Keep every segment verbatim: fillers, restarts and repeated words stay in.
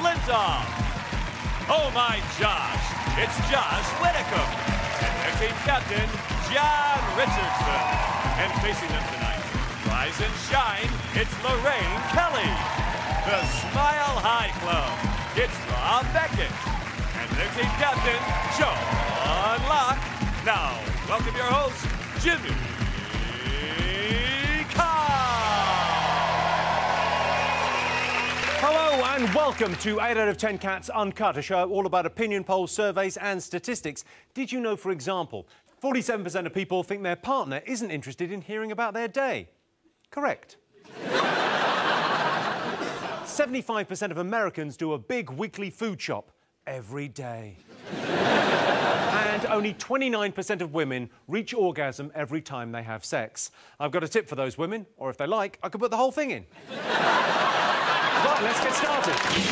Flintoff. Oh my Josh, it's Josh Widdicombe. And their team captain, John Richardson. And facing them tonight, rise and shine, it's Lorraine Kelly. The Smile High Club, it's Rob Beckett. And their team captain, John Locke. Now, welcome your host, Jimmy Hello and welcome to eight out of ten Cats Uncut, a show all about opinion polls, surveys and statistics. Did you know, for example, forty-seven percent of people think their partner isn't interested in hearing about their day? Correct. seventy-five percent of Americans do a big weekly food shop every day. And only twenty-nine percent of women reach orgasm every time they have sex. I've got a tip for those women, or if they like, I could put the whole thing in. Right, let's get started.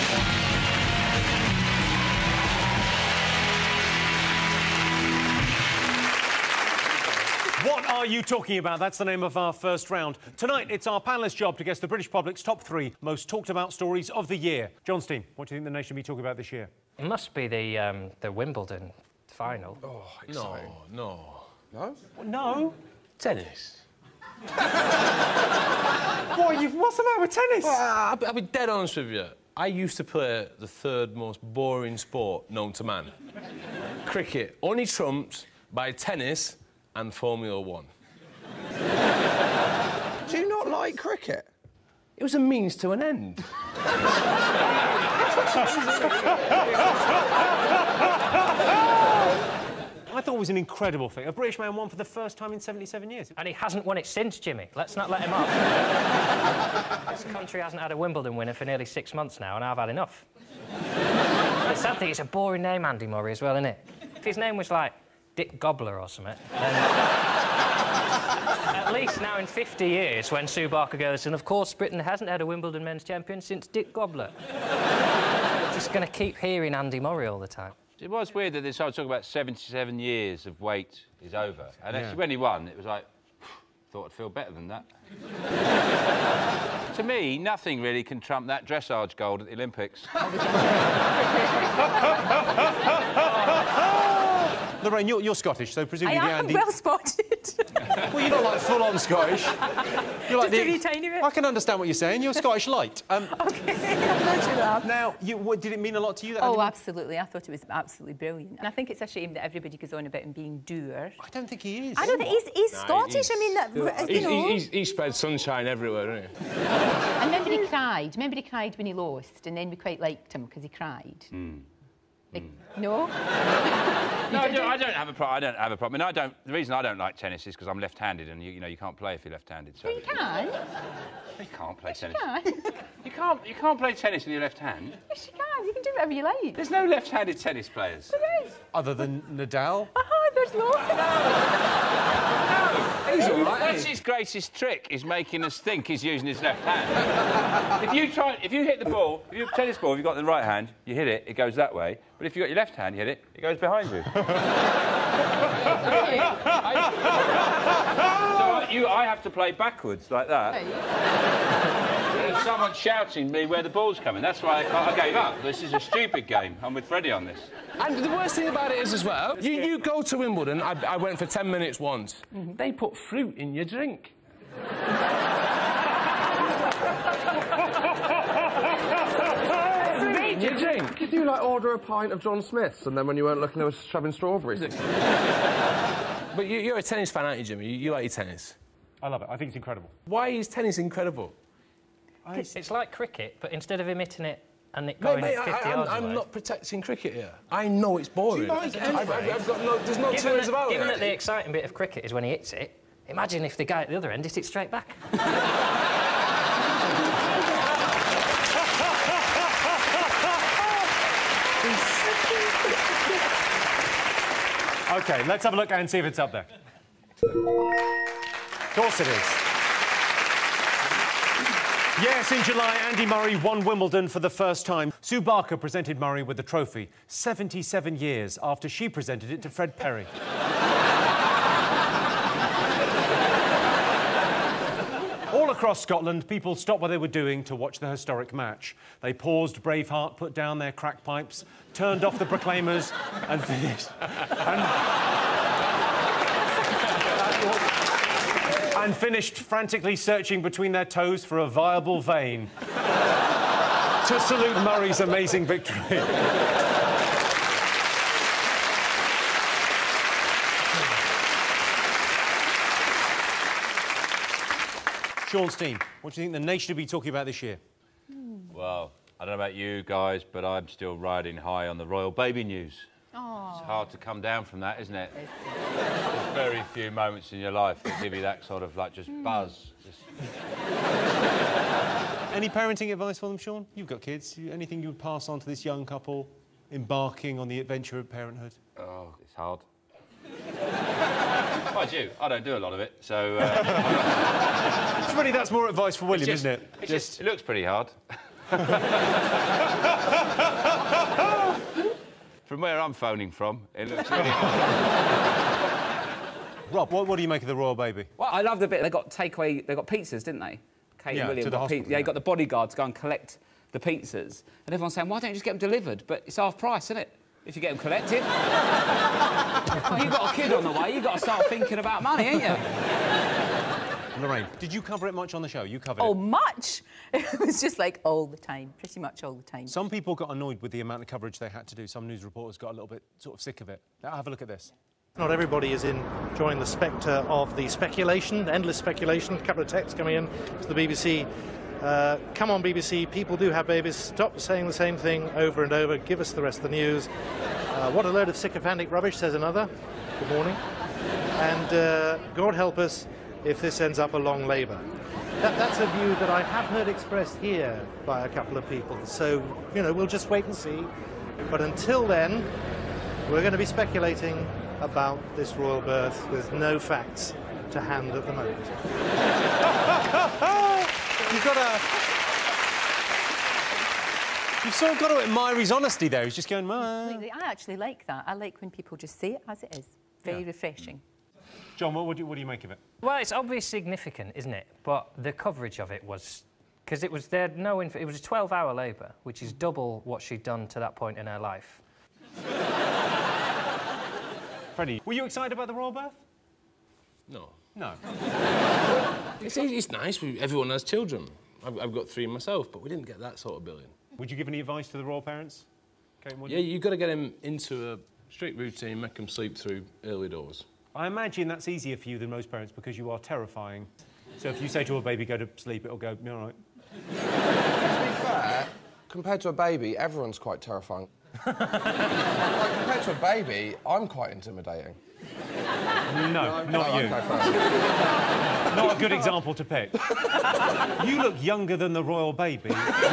What are you talking about? That's the name of our first round. Tonight, it's our panellists' job to guess the British public's top three most talked about stories of the year. John Steen, what do you think the nation will be talking about this year? It must be the um, the Wimbledon final. Oh, exciting. No, no. No? No? Tennis. What, you've, what's the matter with tennis? Well, I'll, I'll be dead honest with you. I used to play the third most boring sport known to man. Cricket, only trumped by tennis and Formula One. Do you not like cricket? It was a means to an end. I thought it was an incredible thing. A British man won for the first time in seventy-seven years. And he hasn't won it since, Jimmy. Let's not let him off. This country hasn't had a Wimbledon winner for nearly six months now, and I've had enough. The sad thing, it's a boring name, Andy Murray, as well, isn't it? If his name was, like, Dick Gobbler or something, then... At least now in fifty years, when Sue Barker goes, and of course Britain hasn't had a Wimbledon men's champion since Dick Gobbler. Just going to keep hearing Andy Murray all the time. It was weird that this whole talk about seventy-seven years of wait is over. And actually, yeah. When he won, it was like, thought I'd feel better than that. To me, nothing really can trump that dressage gold at the Olympics. Lorraine, you're, you're Scottish, so presumably I am Andy... well spotted. Well, you're not, like, full-on Scottish. You're like Just a the... wee tiny bit. I can understand what you're saying. You're Scottish light. Um, OK, I'm not sure that. Now, you, what, did it mean a lot to you? That oh, Andy... absolutely. I thought it was absolutely brilliant. And I think it's a shame that everybody goes on about him being dour. I don't think he is. I don't think he's, he's no, Scottish. He's, I mean, that, you he's, know... He's, he spread sunshine everywhere, isn't he? I remember he cried. Remember he cried when he lost, and then we quite liked him because he cried. Mm. Like, no? No, I don't, I don't have a problem. I don't have a problem. I mean, I don't. The reason I don't like tennis is because I'm left-handed, and you, you know you can't play if you're left-handed. So well, you can. You can't play yes, tennis. You can. You can't. You can't play tennis with your left hand. Yes, you can. You can do whatever you like. There's no left-handed tennis players. There is. Other than Nadal? Uh-huh, there's loads. He's all right. That's his greatest trick, is making us think he's using his left hand. If you try, if you hit the ball, if you tennis ball, if you've got the right hand, you hit it, it goes that way. But if you've got your left hand, you hit it, it goes behind you. So I, you, I have to play backwards like that. Hey. There's someone shouting me where the ball's coming. That's why I, can't, I gave up. This is a stupid game. I'm with Freddie on this. And the worst thing about it is, as well, you, you go to Wimbledon, I, I went for ten minutes once, mm-hmm. They put fruit in your drink. In your drink. Did you, like, order a pint of John Smith's, and then when you weren't looking, they were shoving strawberries? But you, you're a tennis fan, aren't you, Jimmy? You, you like your tennis? I love it. I think it's incredible. Why is tennis incredible? I... It's like cricket, but instead of him hitting it and it going mate, mate, fifty I, yards I'm, away... I'm not protecting cricket here. I know it's boring. Do you like I've, I've, I've got no... There's no two ways about given it. that the exciting bit of cricket is when he hits it, imagine if the guy at the other end hit it straight back. OK, let's have a look and see if it's up there. Of course it is. Yes, in July, Andy Murray won Wimbledon for the first time. Sue Barker presented Murray with the trophy seventy-seven years after she presented it to Fred Perry. across Scotland, people stopped what they were doing to watch the historic match. They paused Braveheart, put down their crack pipes, turned off the proclaimers and finished... and, and finished frantically searching between their toes for a viable vein to salute Murray's amazing victory. Sean Steen, what do you think the nation should be talking about this year? Well, I don't know about you guys, but I'm still riding high on the royal baby news. Oh. It's hard to come down from that, isn't it? There's very few moments in your life that give you that sort of, like, just buzz. Just... Any parenting advice for them, Sean? You've got kids. Anything you would pass on to this young couple embarking on the adventure of parenthood? Oh, it's hard. Mind you, I don't do a lot of it, so... Uh, it's really, that's more advice for William, just, isn't it? It's just... just... It looks pretty hard. From where I'm phoning from, it looks really hard. Rob, what, what do you make of the royal baby? Well, I love the bit they got takeaway. They got pizzas, didn't they? Kate yeah, and William to the got hospital, pizzas. Yeah, yeah. you got the bodyguards go and collect the pizzas, and everyone's saying, "Why don't you just get them delivered?" But it's half price, isn't it? If you get them collected. You've got a kid on the way. You've got to start thinking about money, ain't you? Lorraine, did you cover it much on the show? You covered Oh, it. much? It was just like all the time, pretty much all the time. Some people got annoyed with the amount of coverage they had to do. Some news reporters got a little bit sort of sick of it. Now, have a look at this. Not everybody is enjoying the spectre of the speculation, endless speculation. A couple of texts coming in to the B B C. Uh, come on, B B C, people do have babies. Stop saying the same thing over and over. Give us the rest of the news. Uh, what a load of sycophantic rubbish, says another. Good morning. And uh, God help us if this ends up a long labour. That, that's a view that I have heard expressed here by a couple of people. So, you know, we'll just wait and see. But until then, we're going to be speculating about this royal birth with no facts to hand at the moment. You've got to... You've sort of got to admire his honesty there. He's just going, "Ah." Completely. I actually like that. I like when people just say it as it is. Very Yeah. refreshing. John, what, what, do you, what do you make of it? Well, it's obviously significant, isn't it? But the coverage of it was... Because it was there, no inf it was a twelve-hour labour, which is double what she'd done to that point in her life. Freddie, were you excited about the royal birth? No. No. It's, it's nice. We, everyone has children. I've, I've got three myself, but we didn't get that sort of billion. Would you give any advice to the royal parents? Kate, Yeah, you've got to get him into a strict routine, make him sleep through early doors. I imagine that's easier for you than most parents because you are terrifying. So if you say to a baby, go to sleep, it'll go, all right. To be fair, compared to a baby, everyone's quite terrifying. Like, compared to a baby, I'm quite intimidating. No, no not no, you. Okay, fair. Not a good example to pick. You look younger than the royal baby.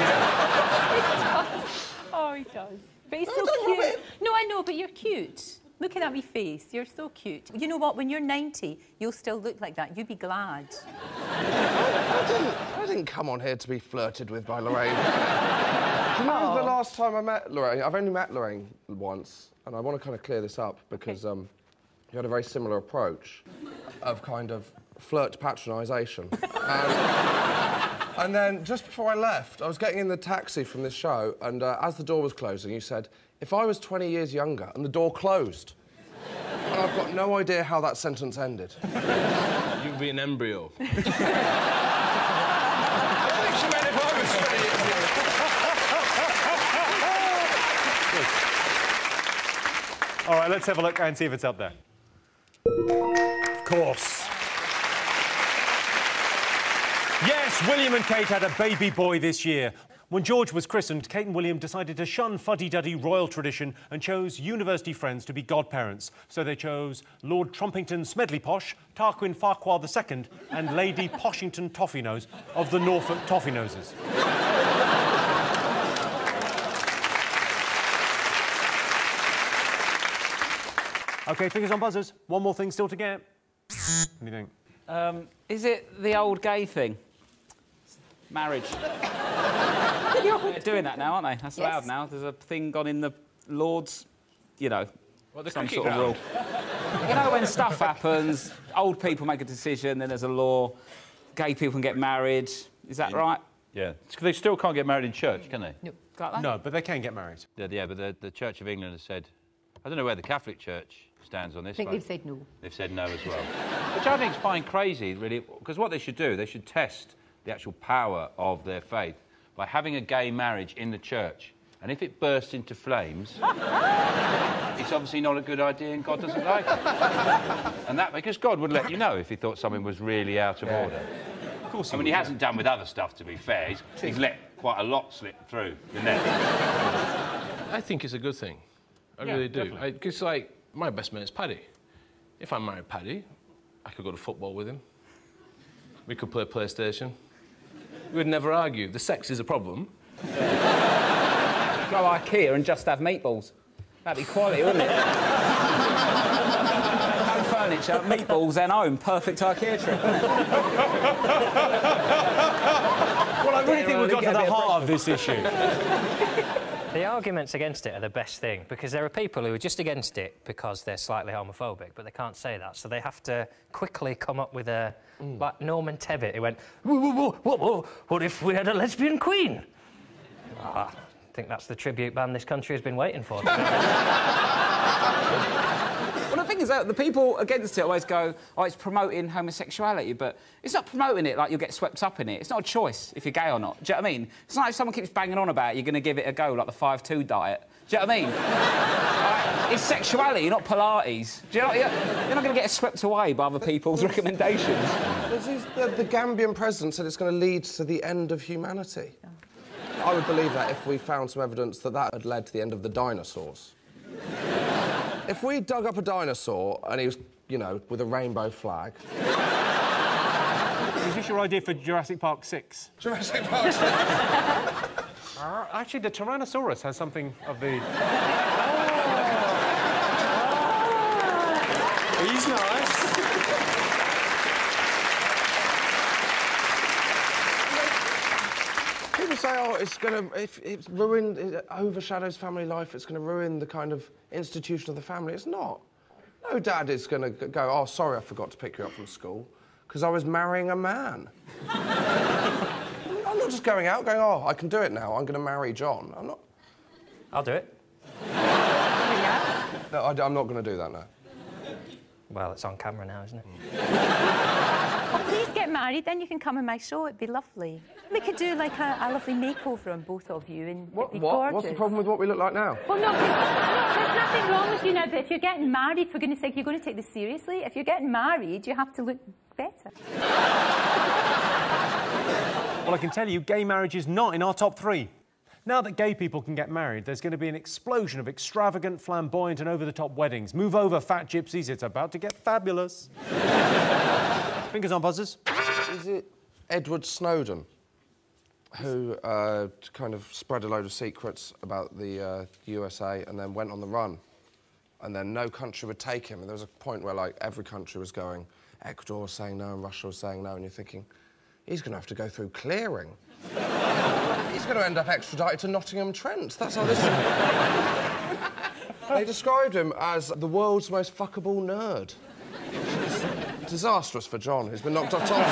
Oh, he does. But he's No, so don't rub cute. it. No, I know, but you're cute. Looking at me face, you're so cute. You know what? When you're ninety, you'll still look like that. You'd be glad. I didn't, I didn't come on here to be flirted with by Lorraine. Do you know the last time I met Lorraine? I've only met Lorraine once, and I want to kind of clear this up because um, you had a very similar approach of kind of flirt patronisation. and, and then just before I left, I was getting in the taxi from this show, and uh, as the door was closing, you said, "If I was twenty years younger," and the door closed. And I've got no idea how that sentence ended. You'd be an embryo. I think she meant if I was twenty years younger. All right, let's have a look and see if it's up there. Of course. Yes, William and Kate had a baby boy this year. When George was christened, Kate and William decided to shun fuddy-duddy royal tradition and chose university friends to be godparents. So they chose Lord Trumpington Smedleyposh, Tarquin Farquhar the Second and Lady Poshington Toffeenose of the Norfolk Toffeenoses. OK, fingers on buzzers. One more thing still to get. What do you think? Um, is it the old gay thing? Marriage. They're doing that now, aren't they? That's Yes. allowed now. There's a thing gone in the Lord's, you know, Well, the some cricket sort of rule. ground. You know, when stuff happens, old people make a decision, then there's a law. gay people can get married. Is that right? Yeah. They still can't get married in church, can they? No. Like that? No, but they can get married. Yeah, yeah but the, the Church of England has said... I don't know where the Catholic Church stands on this. I think but they've said no. They've said no as well. Which I think is fine crazy, really, because what they should do, they should test the actual power of their faith by having a gay marriage in the church. And if it bursts into flames, it's obviously not a good idea and God doesn't like it. And that, because God would let you know if he thought something was really out of yeah. order. Of course he I mean, would, he hasn't done with other stuff, to be fair. He's, he's let quite a lot slip through the net. I think it's a good thing. I yeah, really do. Because, like, my best mate is Paddy. If I married Paddy, I could go to football with him. We could play PlayStation. We would never argue. The sex is a problem. Go IKEA and just have meatballs. That'd be quality, wouldn't it? No furniture, meatballs, then home. Perfect IKEA trip, wouldn't it? Well, I really think we've got to the heart of this issue. The arguments against it are the best thing, because there are people who are just against it because they're slightly homophobic, but they can't say that, so they have to quickly come up with a... Mm. Like Norman Tebbit, who went, whoa, whoa, whoa, whoa, whoa, what if we had a lesbian queen? Ah, I think that's the tribute band this country has been waiting for. Well, the thing is that the people against it always go, oh, it's promoting homosexuality, but it's not promoting it like you'll get swept up in it. It's not a choice if you're gay or not. Do you know what I mean? It's not like if someone keeps banging on about it, you're going to give it a go, like the five two diet. Do you know what I mean? Like, it's sexuality, not Pilates. Do you know, you're, you're not going to get swept away by other people's recommendations. The, the Gambian president said it's going to lead to the end of humanity. Yeah. I would believe that if we found some evidence that that had led to the end of the dinosaurs. If we dug up a dinosaur and he was, you know, with a rainbow flag... Is this your idea for Jurassic Park six? Jurassic Park six? uh, actually, the Tyrannosaurus has something of the... Oh. Oh. He's nice. People say, oh, it's going to... If it's ruined, it overshadows family life, it's going to ruin the kind of institution of the family. It's not. No dad is going to go, oh, sorry, I forgot to pick you up from school, because I was marrying a man. I'm not just going out, going, oh, I can do it now, I'm going to marry John. I'm not... I'll do it. No, I, I'm not going to do that now. Well, it's on camera now, isn't it? Oh, please get married, then you can come on my show. It'd be lovely. We could do, like, a, a lovely makeover on both of you, and what, it'd be what? gorgeous. What's the problem with what we look like now? Well, no, no, there's nothing wrong with you now, but if you're getting married, for goodness sake, you're going to take this seriously. If you're getting married, you have to look better. Well, I can tell you, gay marriage is not in our top three. Now that gay people can get married, there's going to be an explosion of extravagant, flamboyant and over-the-top weddings. Move over, fat gypsies, it's about to get fabulous. Fingers on buzzers. Is it Edward Snowden who uh, kind of spread a load of secrets about the uh, U S A and then went on the run? And then no country would take him. And there was a point where, like, every country was going, Ecuador was saying no and Russia was saying no, and you're thinking, he's going to have to go through clearing. He's going to end up extradited to Nottingham Trent. That's how this is. They described him as the world's most fuckable nerd. Disastrous for John, who's been knocked off top.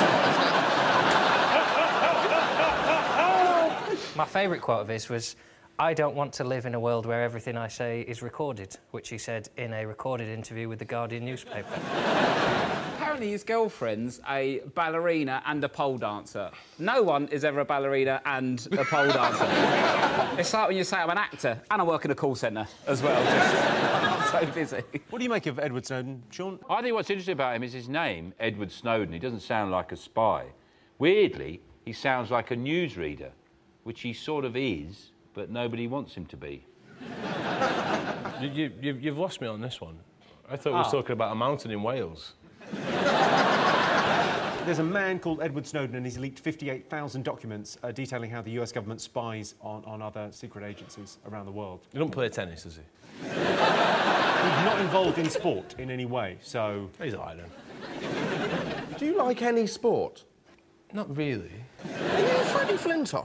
My favourite quote of his was, I don't want to live in a world where everything I say is recorded, which he said in a recorded interview with the Guardian newspaper. Apparently his girlfriend's a ballerina and a pole dancer. No one is ever a ballerina and a pole dancer. It's like when you say I'm an actor and I work in a call centre as well. I'm so busy. What do you make of Edward Snowden, Sean? I think what's interesting about him is his name, Edward Snowden. He doesn't sound like a spy. Weirdly, he sounds like a newsreader, which he sort of is, but nobody wants him to be. you, you, you've, you've lost me on this one. I thought ah. we were talking about a mountain in Wales. There's a man called Edward Snowden and he's leaked fifty-eight thousand documents uh, detailing how the U S government spies on, on other secret agencies around the world. He don't play tennis, does he? He's not involved in sport in any way, so... He's all right, then. Do you like any sport? Not really. Are you Freddie Flintoff?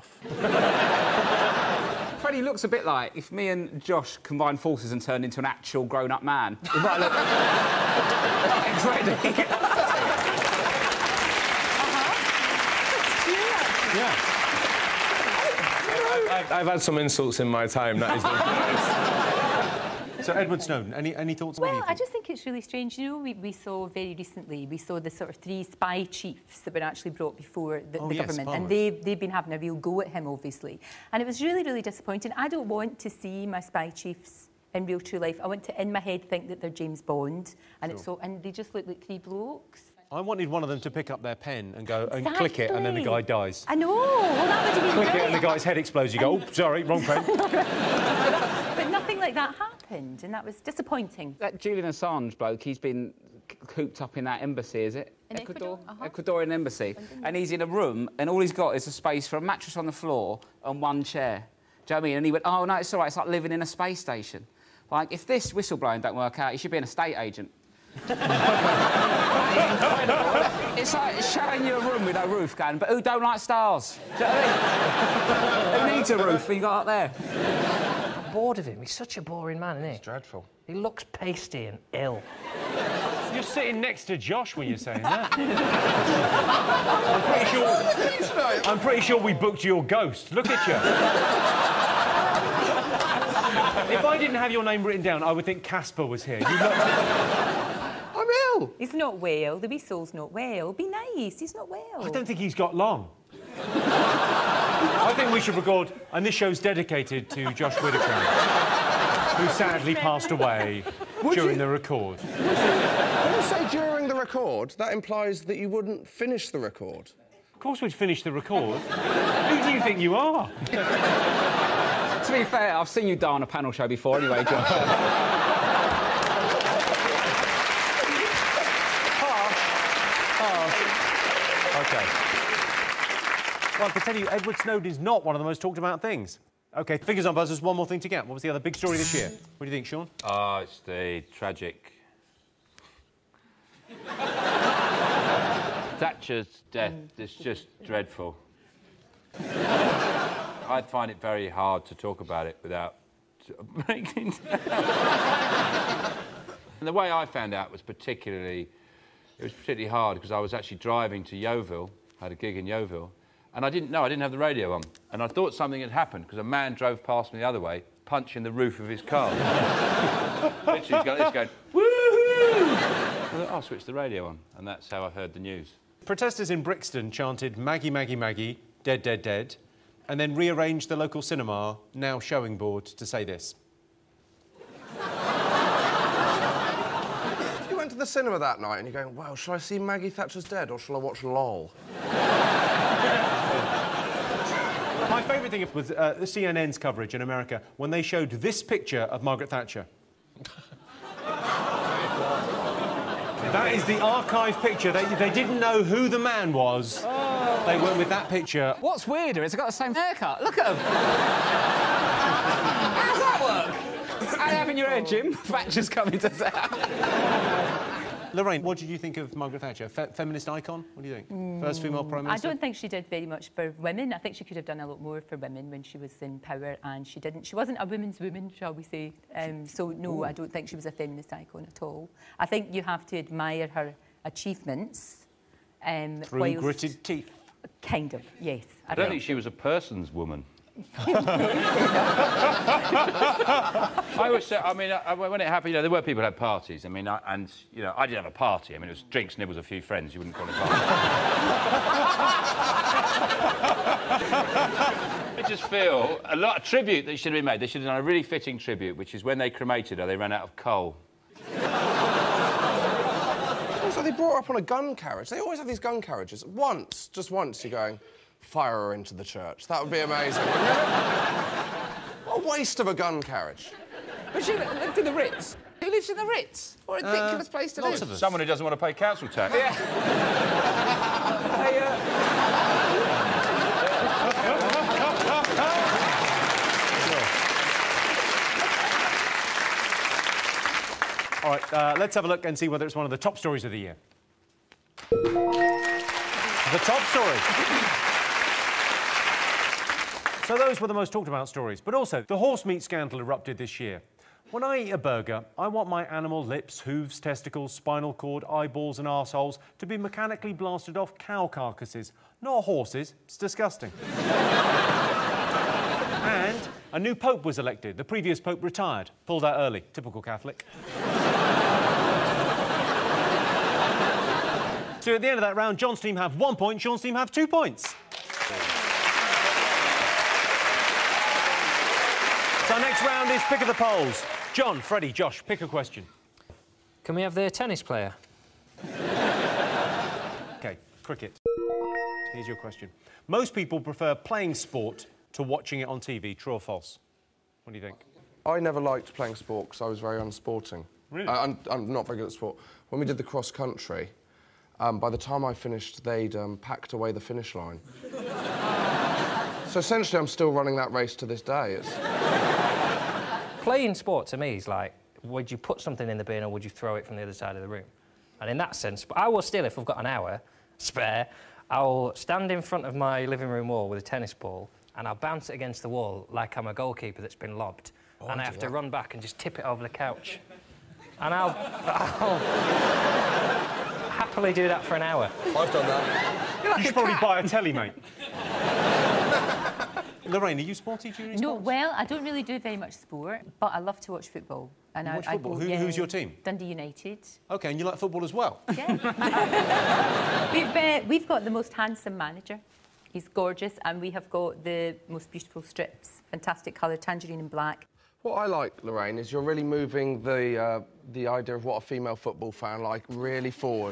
Freddie looks a bit like if me and Josh combined forces and turned into an actual grown-up man. He might look like Freddie. Yeah. I've, I've had some insults in my time, that is the So, Edward Snowden, any, any thoughts? What do you Well, I think? just think it's really strange. You know, we, we saw very recently, we saw the sort of three spy chiefs that were actually brought before the, Oh, the yes, government, Parliament. and they've, they've been having a real go at him, obviously. And it was really, really disappointing. I don't want to see my spy chiefs in real true life. I want to, in my head, think that they're James Bond, and Sure. it's so, and they just look like three blokes. I wanted one of them to pick up their pen and go and click it, and then the guy dies. I know. Well, that would have been Click it, brilliant. and the guy's head explodes. You go, oh, sorry, wrong pen. But nothing like that happened, and that was disappointing. That Julian Assange bloke, he's been c- cooped up in that embassy, is it? In Ecuador? Uh-huh. Ecuadorian embassy. And he's in a room, and all he's got is a space for a mattress on the floor and one chair. Do you know what I mean? And he went, oh, no, it's all right, it's like living in a space station. Like, if this whistleblowing don't work out, he should be an estate agent. It's like showing you a room with no roof, going, but who don't like stars? Do you know what I mean? Who needs a roof when you got up there? I'm bored of him. He's such a boring man, isn't he? It's dreadful. He looks pasty and ill. You're sitting next to Josh when you're saying that. I'm pretty sure. I'm pretty sure we booked your ghost. Look at you. If I didn't have your name written down, I would think Casper was here. You look... I'm ill. He's not well. The wee soul's not well. Be nice. He's not well. I don't think he's got long. I think we should record, and this show's dedicated to Josh Whittaker, who sadly passed away Would during you- the record. When you say during the record, that implies that you wouldn't finish the record. Of course we'd finish the record. Who do you think you are? To be fair, I've seen you die on a panel show before anyway, John. OK. Well, I can tell you, Edward Snowden is not one of the most talked about things. OK, fingers on buzzers, one more thing to get. What was the other big story this year? What do you think, Sean? Oh, it's the tragic... Thatcher's death is just dreadful. I find it very hard to talk about it without breaking down. And the way I found out was particularly... It was particularly hard because I was actually driving to Yeovil, had a gig in Yeovil, and I didn't know, I didn't have the radio on. And I thought something had happened because a man drove past me the other way, punching the roof of his car. Literally, he's going, this going, woohoo! I thought, I'll switch the radio on, and that's how I heard the news. Protesters in Brixton chanted Maggie, Maggie, Maggie, dead, dead, dead, and then rearranged the local cinema, now showing board, to say this. If you went to the cinema that night and you're going, well, shall I see Maggie Thatcher's Dead or shall I watch LOL? My favourite thing was uh, the C N N's coverage in America when they showed this picture of Margaret Thatcher. That is the archive picture. They, they didn't know who the man was. Oh. They went with that picture. What's weirder is they've got the same haircut. Look at them. How does that work? How you having your hair, Jim? Thatcher's coming to town. Lorraine, what did you think of Margaret Thatcher? Fe feminist icon? What do you think? Mm, First female prime minister? I don't think she did very much for women. I think she could have done a lot more for women when she was in power, and she didn't. She wasn't a woman's woman, shall we say. Um, so, no, Ooh. I don't think she was a feminist icon at all. I think you have to admire her achievements. Um, Through whilst... gritted teeth. Kind of, yes. I, I don't think she was a person's woman. I was, uh, I mean, I, when it happened, you know, there were people who had parties. I mean, I, and, you know, I didn't have a party. I mean, it was drinks, nibbles, a few friends. You wouldn't call it a party. I just feel a lot of tribute that should have been made. They should have done a really fitting tribute, which is when they cremated her, they ran out of coal. Also, they brought her up on a gun carriage. They always have these gun carriages. Once, just once, you're going, fire her into the church. That would be amazing, wouldn't it? What a waste of a gun carriage. But she lived in the Ritz. Who lives in the Ritz? What a ridiculous uh, place to live. Someone who doesn't want to pay council tax. Yeah. Hey, uh... All right, uh, let's have a look and see whether it's one of the top stories of the year. The top story. So those were the most talked about stories. But also, the horse meat scandal erupted this year. When I eat a burger, I want my animal lips, hooves, testicles, spinal cord, eyeballs and arseholes to be mechanically blasted off cow carcasses, not horses. It's disgusting. And a new pope was elected. The previous pope retired. Pulled out early. Typical Catholic. So at the end of that round, John's team have one point, Sean's team have two points. So our next round is Pick of the Polls. John, Freddie, Josh, pick a question. Can we have the tennis player? OK, cricket. Here's your question. Most people prefer playing sport to watching it on T V, true or false? What do you think? I never liked playing sport because I was very unsporting. Really? I, I'm, I'm not very good at sport. When we did the cross-country, um, by the time I finished, they'd um, packed away the finish line. So essentially, I'm still running that race to this day. It's... Playing sport, to me, is like, would you put something in the bin or would you throw it from the other side of the room? And in that sense, but I will still, if we've got an hour spare, I'll stand in front of my living room wall with a tennis ball and I'll bounce it against the wall like I'm a goalkeeper that's been lobbed. Oh, and I have to run back and just tip it over the couch. And I'll, I'll happily do that for an hour. I've done that. You should probably buy a telly, mate. Lorraine, are you sporty during No, sports? well, I don't really do very much sport, but I love to watch football. And You I, watch I football? go, Who- yeah, who's your team? Dundee United. OK, and you like football as well? Yeah. we've, uh, we've got the most handsome manager. He's gorgeous, and we have got the most beautiful strips. Fantastic colour, tangerine and black. What I like, Lorraine, is you're really moving the, uh, the idea of what a female football fan like really forward.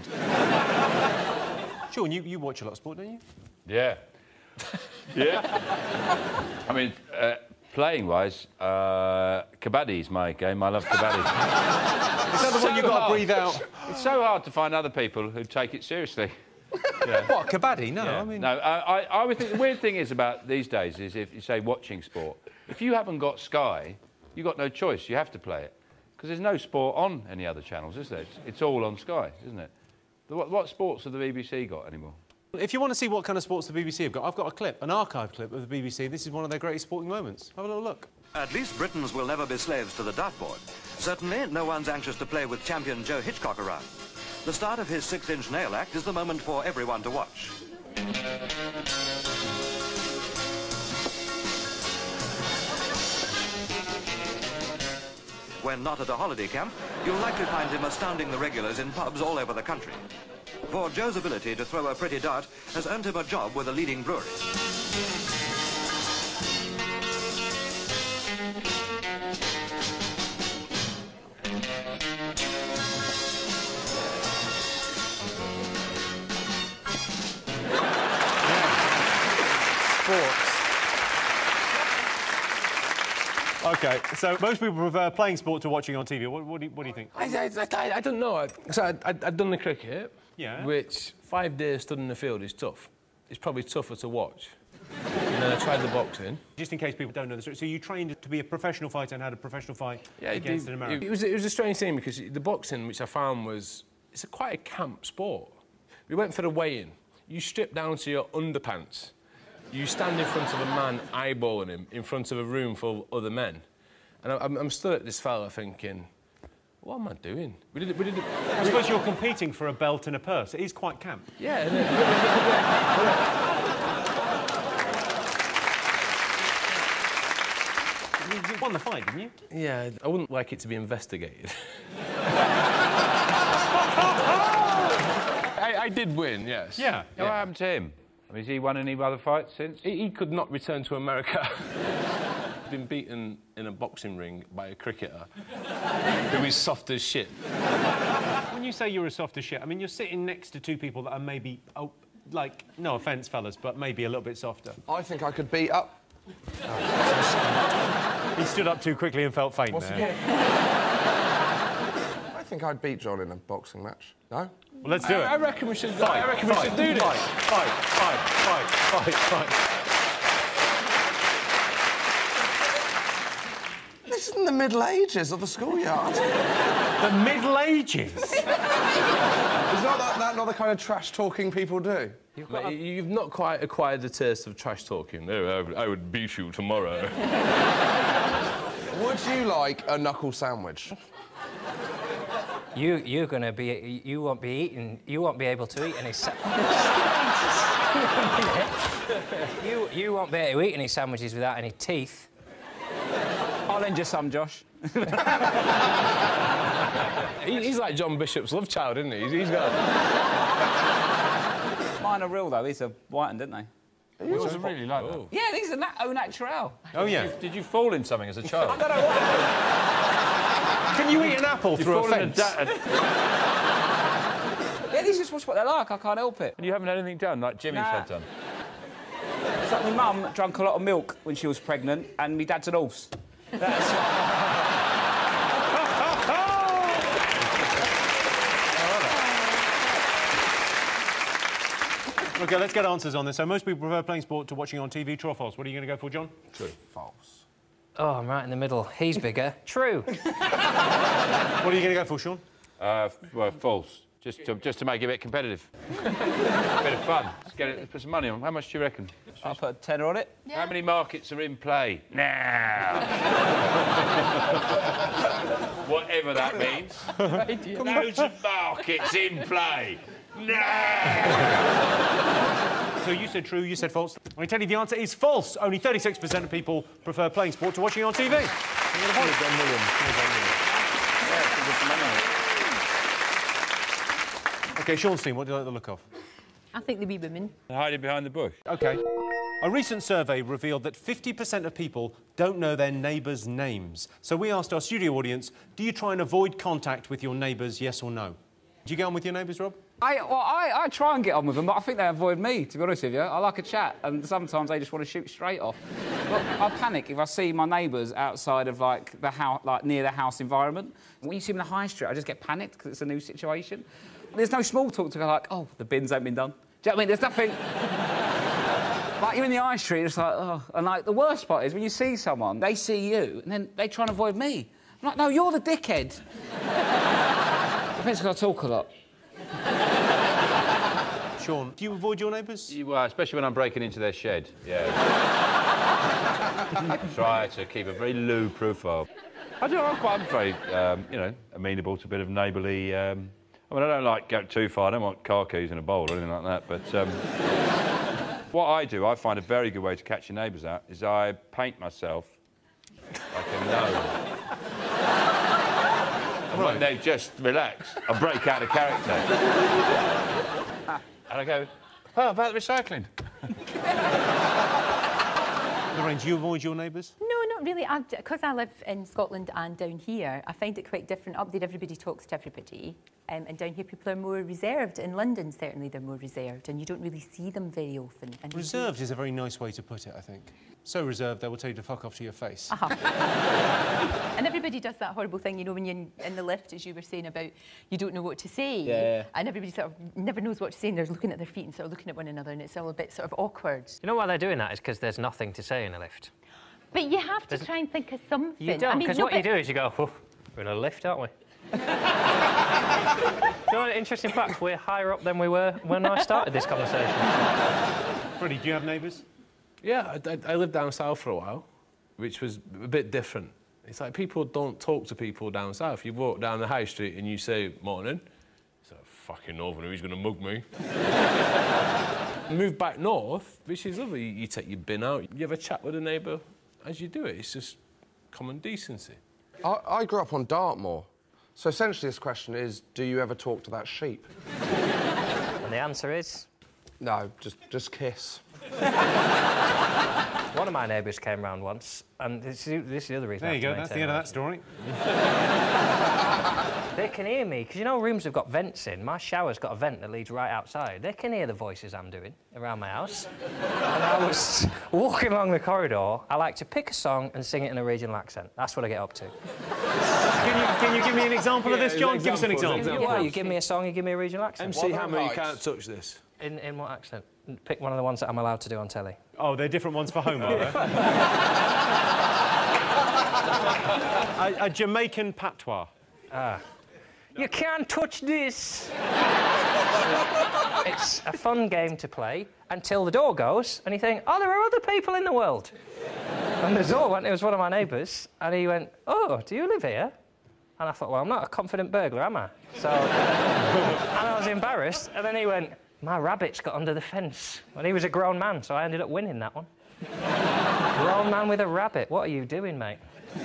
Sean, you, you watch a lot of sport, don't you? Yeah. Yeah. I mean, uh, playing-wise, uh, kabaddi's my game. I love kabaddi. Is that the one you've got to breathe out? It's so hard to find other people who take it seriously. Yeah. What, kabaddi? No, Yeah. I mean... No, I, I, I would think the weird thing is about these days is if you say watching sport, if you haven't got Sky, you've got no choice. You have to play it. Because there's no sport on any other channels, is there? It's, it's all on Sky, isn't it? The, what, what sports have the B B C got anymore? If you want to see what kind of sports the B B C have got, I've got a clip, an archive clip of the B B C. This is one of their greatest sporting moments. Have a little look. At least Britons will never be slaves to the dartboard. Certainly, no one's anxious to play with champion Joe Hitchcock around. The start of his six-inch nail act is the moment for everyone to watch. When not at a holiday camp, you'll likely find him astounding the regulars in pubs all over the country. For Joe's ability to throw a pretty dart has earned him a job with a leading brewery. Sports. OK, so most people prefer playing sport to watching on T V. What, what, do, you, what do you think? I, I, I, I don't know. So I, I, I'd done the cricket, Yeah. which five days stood in the field is tough. It's probably tougher to watch. And then I tried the boxing. Just in case people don't know the story, so you trained to be a professional fighter and had a professional fight Yeah, it, against it, an American? it, was, it was a strange thing because the boxing, which I found was... It's a quite a camp sport. We went for a weigh-in. You strip down to your underpants. You stand in front of a man eyeballing him in front of a room full of other men. And I, I'm, I'm stood at this fella thinking, what am I doing? We did, we did, I suppose you're competing for a belt and a purse. It is quite camp. Yeah. And then, you, you won the fight, didn't you? yeah, I wouldn't like it to be investigated. I, I did win, yes. Yeah. What happened to him? I mean, has he won any other fights since? He, he could not return to America. He's been beaten in a boxing ring by a cricketer who is soft as shit. When you say you're as soft as shit, I mean, you're sitting next to two people that are maybe, oh, like, no offence, fellas, but maybe a little bit softer. I think I could beat up... He stood up too quickly and felt faint What's there. he I think I'd beat John in a boxing match. No? Well, let's do I, it. I reckon we should. Fight, I reckon fight, we should do this. Fight, fight, fight, fight, fight, fight. This isn't the Middle Ages or the schoolyard. The Middle Ages? Is not that, that not the kind of trash-talking people do? You've, Mate, you've not quite acquired the taste of trash talking. No, I would, I would beat you tomorrow. Would you like a knuckle sandwich? You, you're gonna be, you won't be eating, you won't be able to eat any sa you, you won't be able to eat any sandwiches without any teeth. I'll lend you some, Josh. he, he's like John Bishop's love child, isn't he? He's, he's got... Mine are real, though. These are whitened, didn't they? Yours are really like that. Oh. Yeah, these are nat au naturel. Oh, yeah. Did you, did you fall in something as a child? I don't know what. Can you eat an apple through a fence? A Yeah, these are just what they're like. I can't help it. and you haven't had anything done, like Jimmy's Nah. had done? It's like my mum drank a lot of milk when she was pregnant, and my dad's an horse. That's... OK, let's get answers on this. So most people prefer playing sport to watching on T V. True or false? What are you going to go for, John? True. False. Oh, I'm right in the middle. He's bigger. True. What are you going to go for, Sean? Uh, well, false. Just to, just to make it a bit competitive. a bit of fun. Let's get it. Let's put some money on. How much do you reckon? I'll put a tenner on it. Yeah. How many markets are in play now? Whatever that means. Loads of markets in play now. So you said true, you said false. I can tell you the answer is false. Only thirty-six percent of people prefer playing sport to watching on T V. OK, Sean's team, what do you like the look of? I think the wee women. They're hiding behind the bush. OK. A recent survey revealed that fifty percent of people don't know their neighbours' names. So we asked our studio audience, do you try and avoid contact with your neighbours, yes or no? Do you get on with your neighbours, Rob? I, well, I, I try and get on with them, but I think they avoid me, to be honest with you. I like a chat, and sometimes they just want to shoot straight off. Look, I panic if I see my neighbours outside of, like, the house, like, near the house environment. When you see them in the high street, I just get panicked because it's a new situation. There's no small talk to go like, oh, the bins ain't been done. Do you know what I mean? There's nothing... Like, you're in the high street, it's like, oh... And, like, the worst part is when you see someone, they see you, and then they try and avoid me. I'm like, no, you're the dickhead. I think it's because I talk a lot. Sean, do you avoid your neighbours? You, well, especially when I'm breaking into their shed, yeah. Try to keep a very low profile. I do, I'm quite I'm very, um, you know, amenable to a bit of neighbourly... Um, I mean, I don't like go too far. I don't want car keys in a bowl or anything like that, but... Um, what I do, I find a very good way to catch your neighbours out, is I paint myself like a gnome. And when they just relax, I break out of character. And I go, oh, about the recycling. Lorraine, do you avoid your neighbours? No, not really. Because I live in Scotland and down here, I find it quite different. Up there, everybody talks to everybody. Um, and down here, people are more reserved. In London, certainly, they're more reserved, and you don't really see them very often. And Reserved is a very nice way to put it, I think. So reserved, they will tell you to fuck off to your face. Uh-huh. And everybody does that horrible thing, you know, when you're in, in the lift, as you were saying, about you don't know what to say. Yeah. And everybody sort of never knows what to say, and they're looking at their feet and sort of looking at one another, and it's all a bit sort of awkward. You know why they're doing that? Is because there's nothing to say in a lift. But you have to There's... try and think of something. You don't, because I mean, what no, you do is you go, oh, we're in a lift, aren't we? Do you know an interesting fact? We're higher up than we were when I started this conversation. Freddie, do you have neighbours? Yeah, I, I lived down south for a while, which was a bit different. It's like people don't talk to people down south. You walk down the high street and you say, morning. It's like, fucking northerner, who's going to mug me? Move back north, which is lovely. You take your bin out, you have a chat with a neighbour as you do it. It's just common decency. I, I grew up on Dartmoor. So essentially this question is, do you ever talk to that sheep? And the answer is? No, just, just kiss. One of my neighbours came round once, and this, this is the other reason. There you go, that's the end of that story. They can hear me, because you know rooms have got vents in. My shower's got a vent that leads right outside. They can hear the voices I'm doing around my house. And I was walking along the corridor. I like to pick a song and sing it in a regional accent. That's what I get up to. Can you, can you give me an example yeah, of this, John? Give us an example. example. Yeah, you give me a song, you give me a regional accent. M C Hammer, you can't touch this. In, in what accent? Pick one of the ones that I'm allowed to do on telly. Oh, they're different ones for home, are they? a, a Jamaican patois. Ah. You can't touch this! It's a fun game to play until the door goes and you think, oh, there are other people in the world. And the door went, it was one of my neighbours, and he went, oh, do you live here? And I thought, well, I'm not a confident burglar, am I? So, and I was embarrassed, and then he went, my rabbit's got under the fence. Well, he was a grown man, so I ended up winning that one. Grown man with a rabbit, what are you doing, mate?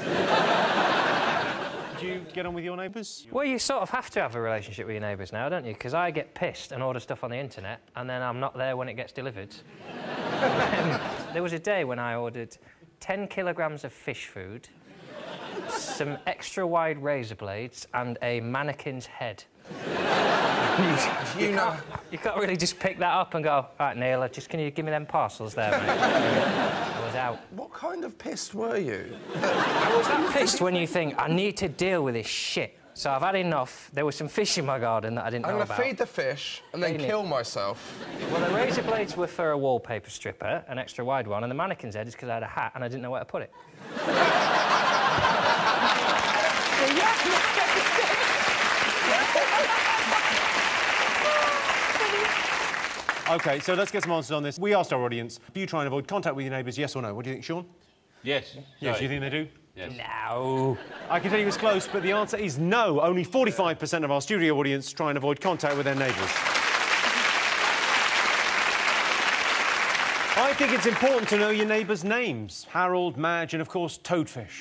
Do you get on with your neighbours? Well, you sort of have to have a relationship with your neighbours now, don't you? Because I get pissed and order stuff on the internet, and then I'm not there when it gets delivered. um, there was a day when I ordered ten kilograms of fish food, some extra wide razor blades, and a mannequin's head. you, you, can't, you can't really just pick that up and go, all right, Neil, just can you give me them parcels there, mate? I was out. What kind of pissed were you? I was that pissed when you think, I need to deal with this shit. So I've had enough. There was some fish in my garden that I didn't I'm know gonna about. feed the fish and then Feed kill it. myself. Well, the razor blades were for a wallpaper stripper, an extra wide one, and the mannequin's head is because I had a hat and I didn't know where to put it. OK, so let's get some answers on this. We asked our audience, do you try and avoid contact with your neighbours, yes or no? What do you think, Sean? Yes. Yes, Sorry. you think they do? Yes. No. I can tell you it's close, but the answer is no. Only forty-five percent of our studio audience try and avoid contact with their neighbours. I think it's important to know your neighbours' names. Harold, Madge and, of course, Toadfish.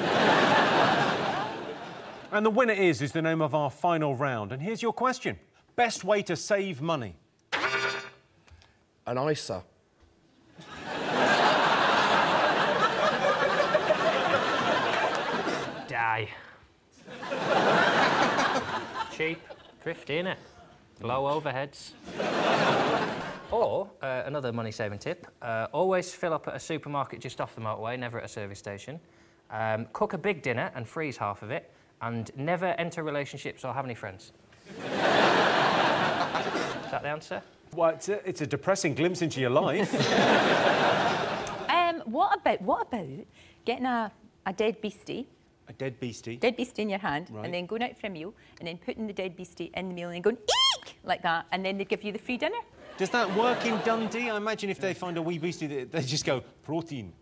And the winner is, is the name of our final round. And here's your question. Best way to save money? An I S A. Die. Cheap, thrifty, innit? Low overheads. Or, uh, another money-saving tip, uh, always fill up at a supermarket just off the motorway, never at a service station. Um, cook a big dinner and freeze half of it, and never enter relationships or have any friends. Is that the answer? Well, it's a, it's a depressing glimpse into your life. um, what about what about getting a, a dead beastie? A dead beastie? Dead beastie in your hand, Right. and then going out for a meal, and then putting the dead beastie in the meal and then going eek like that, and then they give you the free dinner. Does that work in Dundee? I imagine if they find a wee beastie, they, they just go, protein.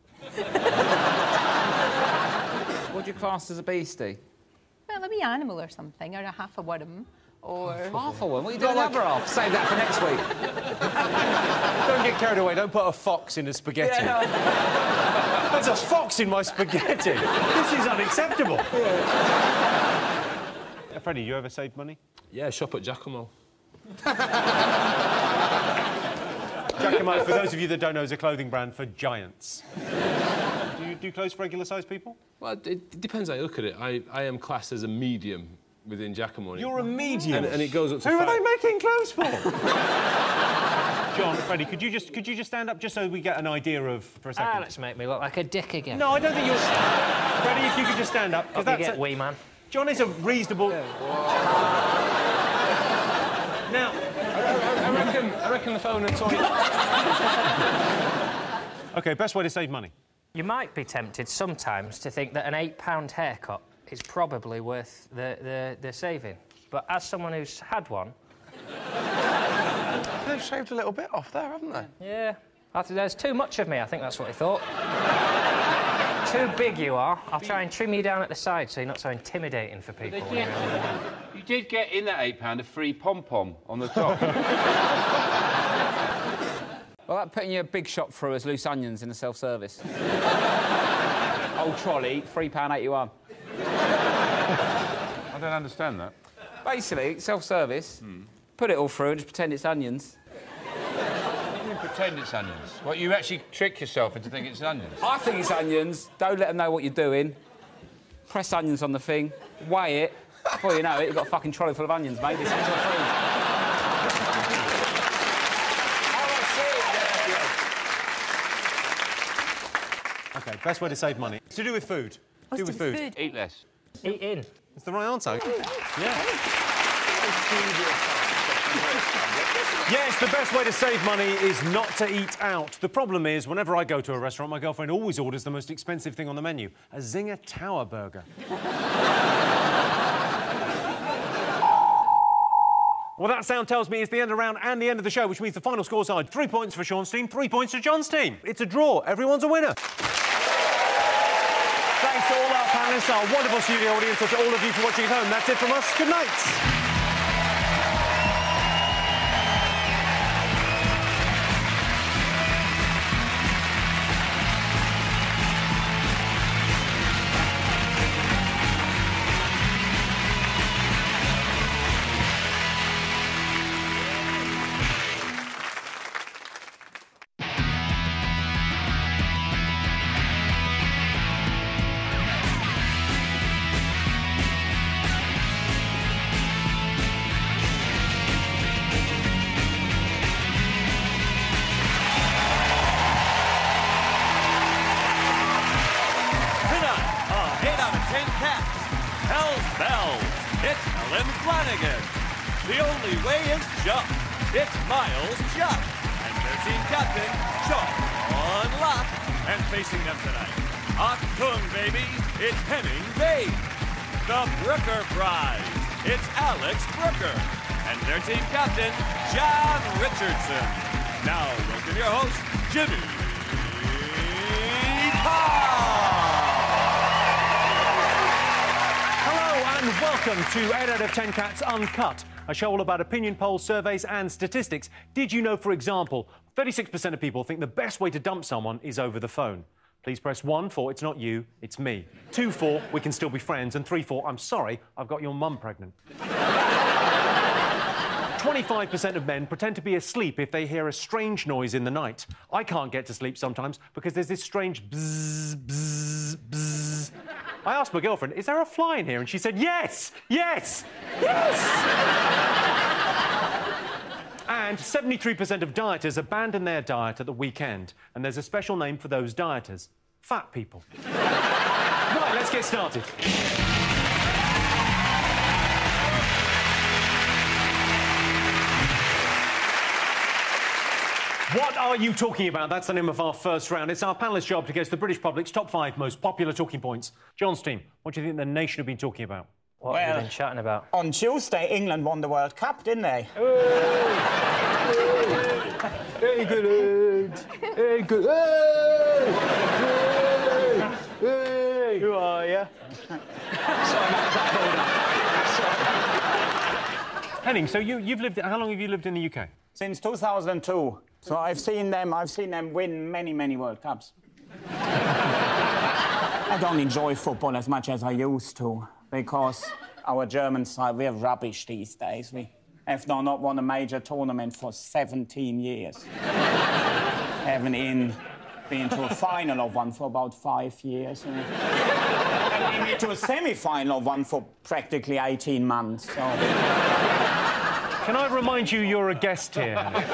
What do you class as a beastie? Well, a wee animal or something, or a half a worm, or... Half a one? What are you doing with the other half? Save that for next week. Don't get carried away. Don't put a fox in a spaghetti. Yeah, no. There's a fox in my spaghetti. This is unacceptable. Uh, Freddie, you ever saved money? Yeah, shop at Giacomo. Giacomo, for those of you that don't know, is a clothing brand for giants. Do you do clothes for regular-sized people? Well, it, it depends how you look at it. I, I am classed as a medium within Giacomo. You're a medium? And, and it goes up to Who are five. they making clothes for? John, Freddie, could you just could you just stand up just so we get an idea of for a second? Ah, let's make me look like a dick again. No, I don't think you're... Freddie, if you could just stand up. Hope you that's get a... wee man. John is a reasonable... Now... I, I, reckon, I reckon the phone and toilet... OK, best way to save money? You might be tempted sometimes to think that an eight pound haircut is probably worth the, the, the saving. But as someone who's had one... They've shaved a little bit off there, haven't they? Yeah. I think there's too much of me, I think that's what he thought. Too big you are. I'll try and trim you down at the side so you're not so intimidating for people. They did. You did get in that eight pound a free pom-pom on the top. Well, that putting your big shop through as loose onions in a self-service. Old trolley, three pound eighty-one. I don't understand that. Basically, self-service, mm. put it all through and just pretend it's onions. You pretend it's onions. What, you actually trick yourself into thinking it's onions? I think it's onions. Don't let them know what you're doing. Press onions on the thing, weigh it. Before you know it, you've got a fucking trolley full of onions, mate. It's onion free. OK, best way to save money. It's to do with food. What's do with to do with food. food? Eat less. Eat in. It's the right answer. Yeah. Yes, the best way to save money is not to eat out. The problem is, whenever I go to a restaurant, my girlfriend always orders the most expensive thing on the menu, a Zinger Tower Burger. Well, that sound tells me it's the end of the round and the end of the show, which means the final scores are three points for Sean's team, three points to John's team. It's a draw. Everyone's a winner. to all our panellists, our wonderful studio audience, and to all of you for watching at home. That's it from us. Good night. The only way is jump. It's Miles Jump. And their team captain, Sean Lock. And facing them tonight, Achtung, baby, it's Henning Babe. The Brooker Prize, it's Alex Brooker. And their team captain, John Richardson. Now, welcome your host, Jimmy Carr. Hello and welcome to eight out of ten Cats Uncut, a show all about opinion polls, surveys and statistics. Did you know, for example, thirty-six percent of people think the best way to dump someone is over the phone? Please press one for it's not you, it's me. Two for we can still be friends. And three for I'm sorry, I've got your mum pregnant. twenty-five percent of men pretend to be asleep if they hear a strange noise in the night. I can't get to sleep sometimes because there's this strange bzzz, bzzz, bzzz. I asked my girlfriend, is there a fly in here? And she said, yes, yes, yes! And seventy-three percent of dieters abandon their diet at the weekend. And there's a special name for those dieters. Fat people. Right, let's get started. What are you talking about? That's the name of our first round. It's our panellists' job to guess the British public's top five most popular talking points. John's team, what do you think the nation have been talking about? What well, have you been chatting about? On Tuesday, England won the World Cup, didn't they? England! England! Hey! Who are you? Henning, so you, you've lived... How long have you lived in the U K? Since two thousand two. So I've seen them, I've seen them win many, many World Cups. I don't enjoy football as much as I used to, because our German side, we're rubbish these days. We have now not won a major tournament for seventeen years. Haven't in, been to a final of one for about five years. And been to a semi-final of one for practically eighteen months. So. Can I remind you you're a guest here?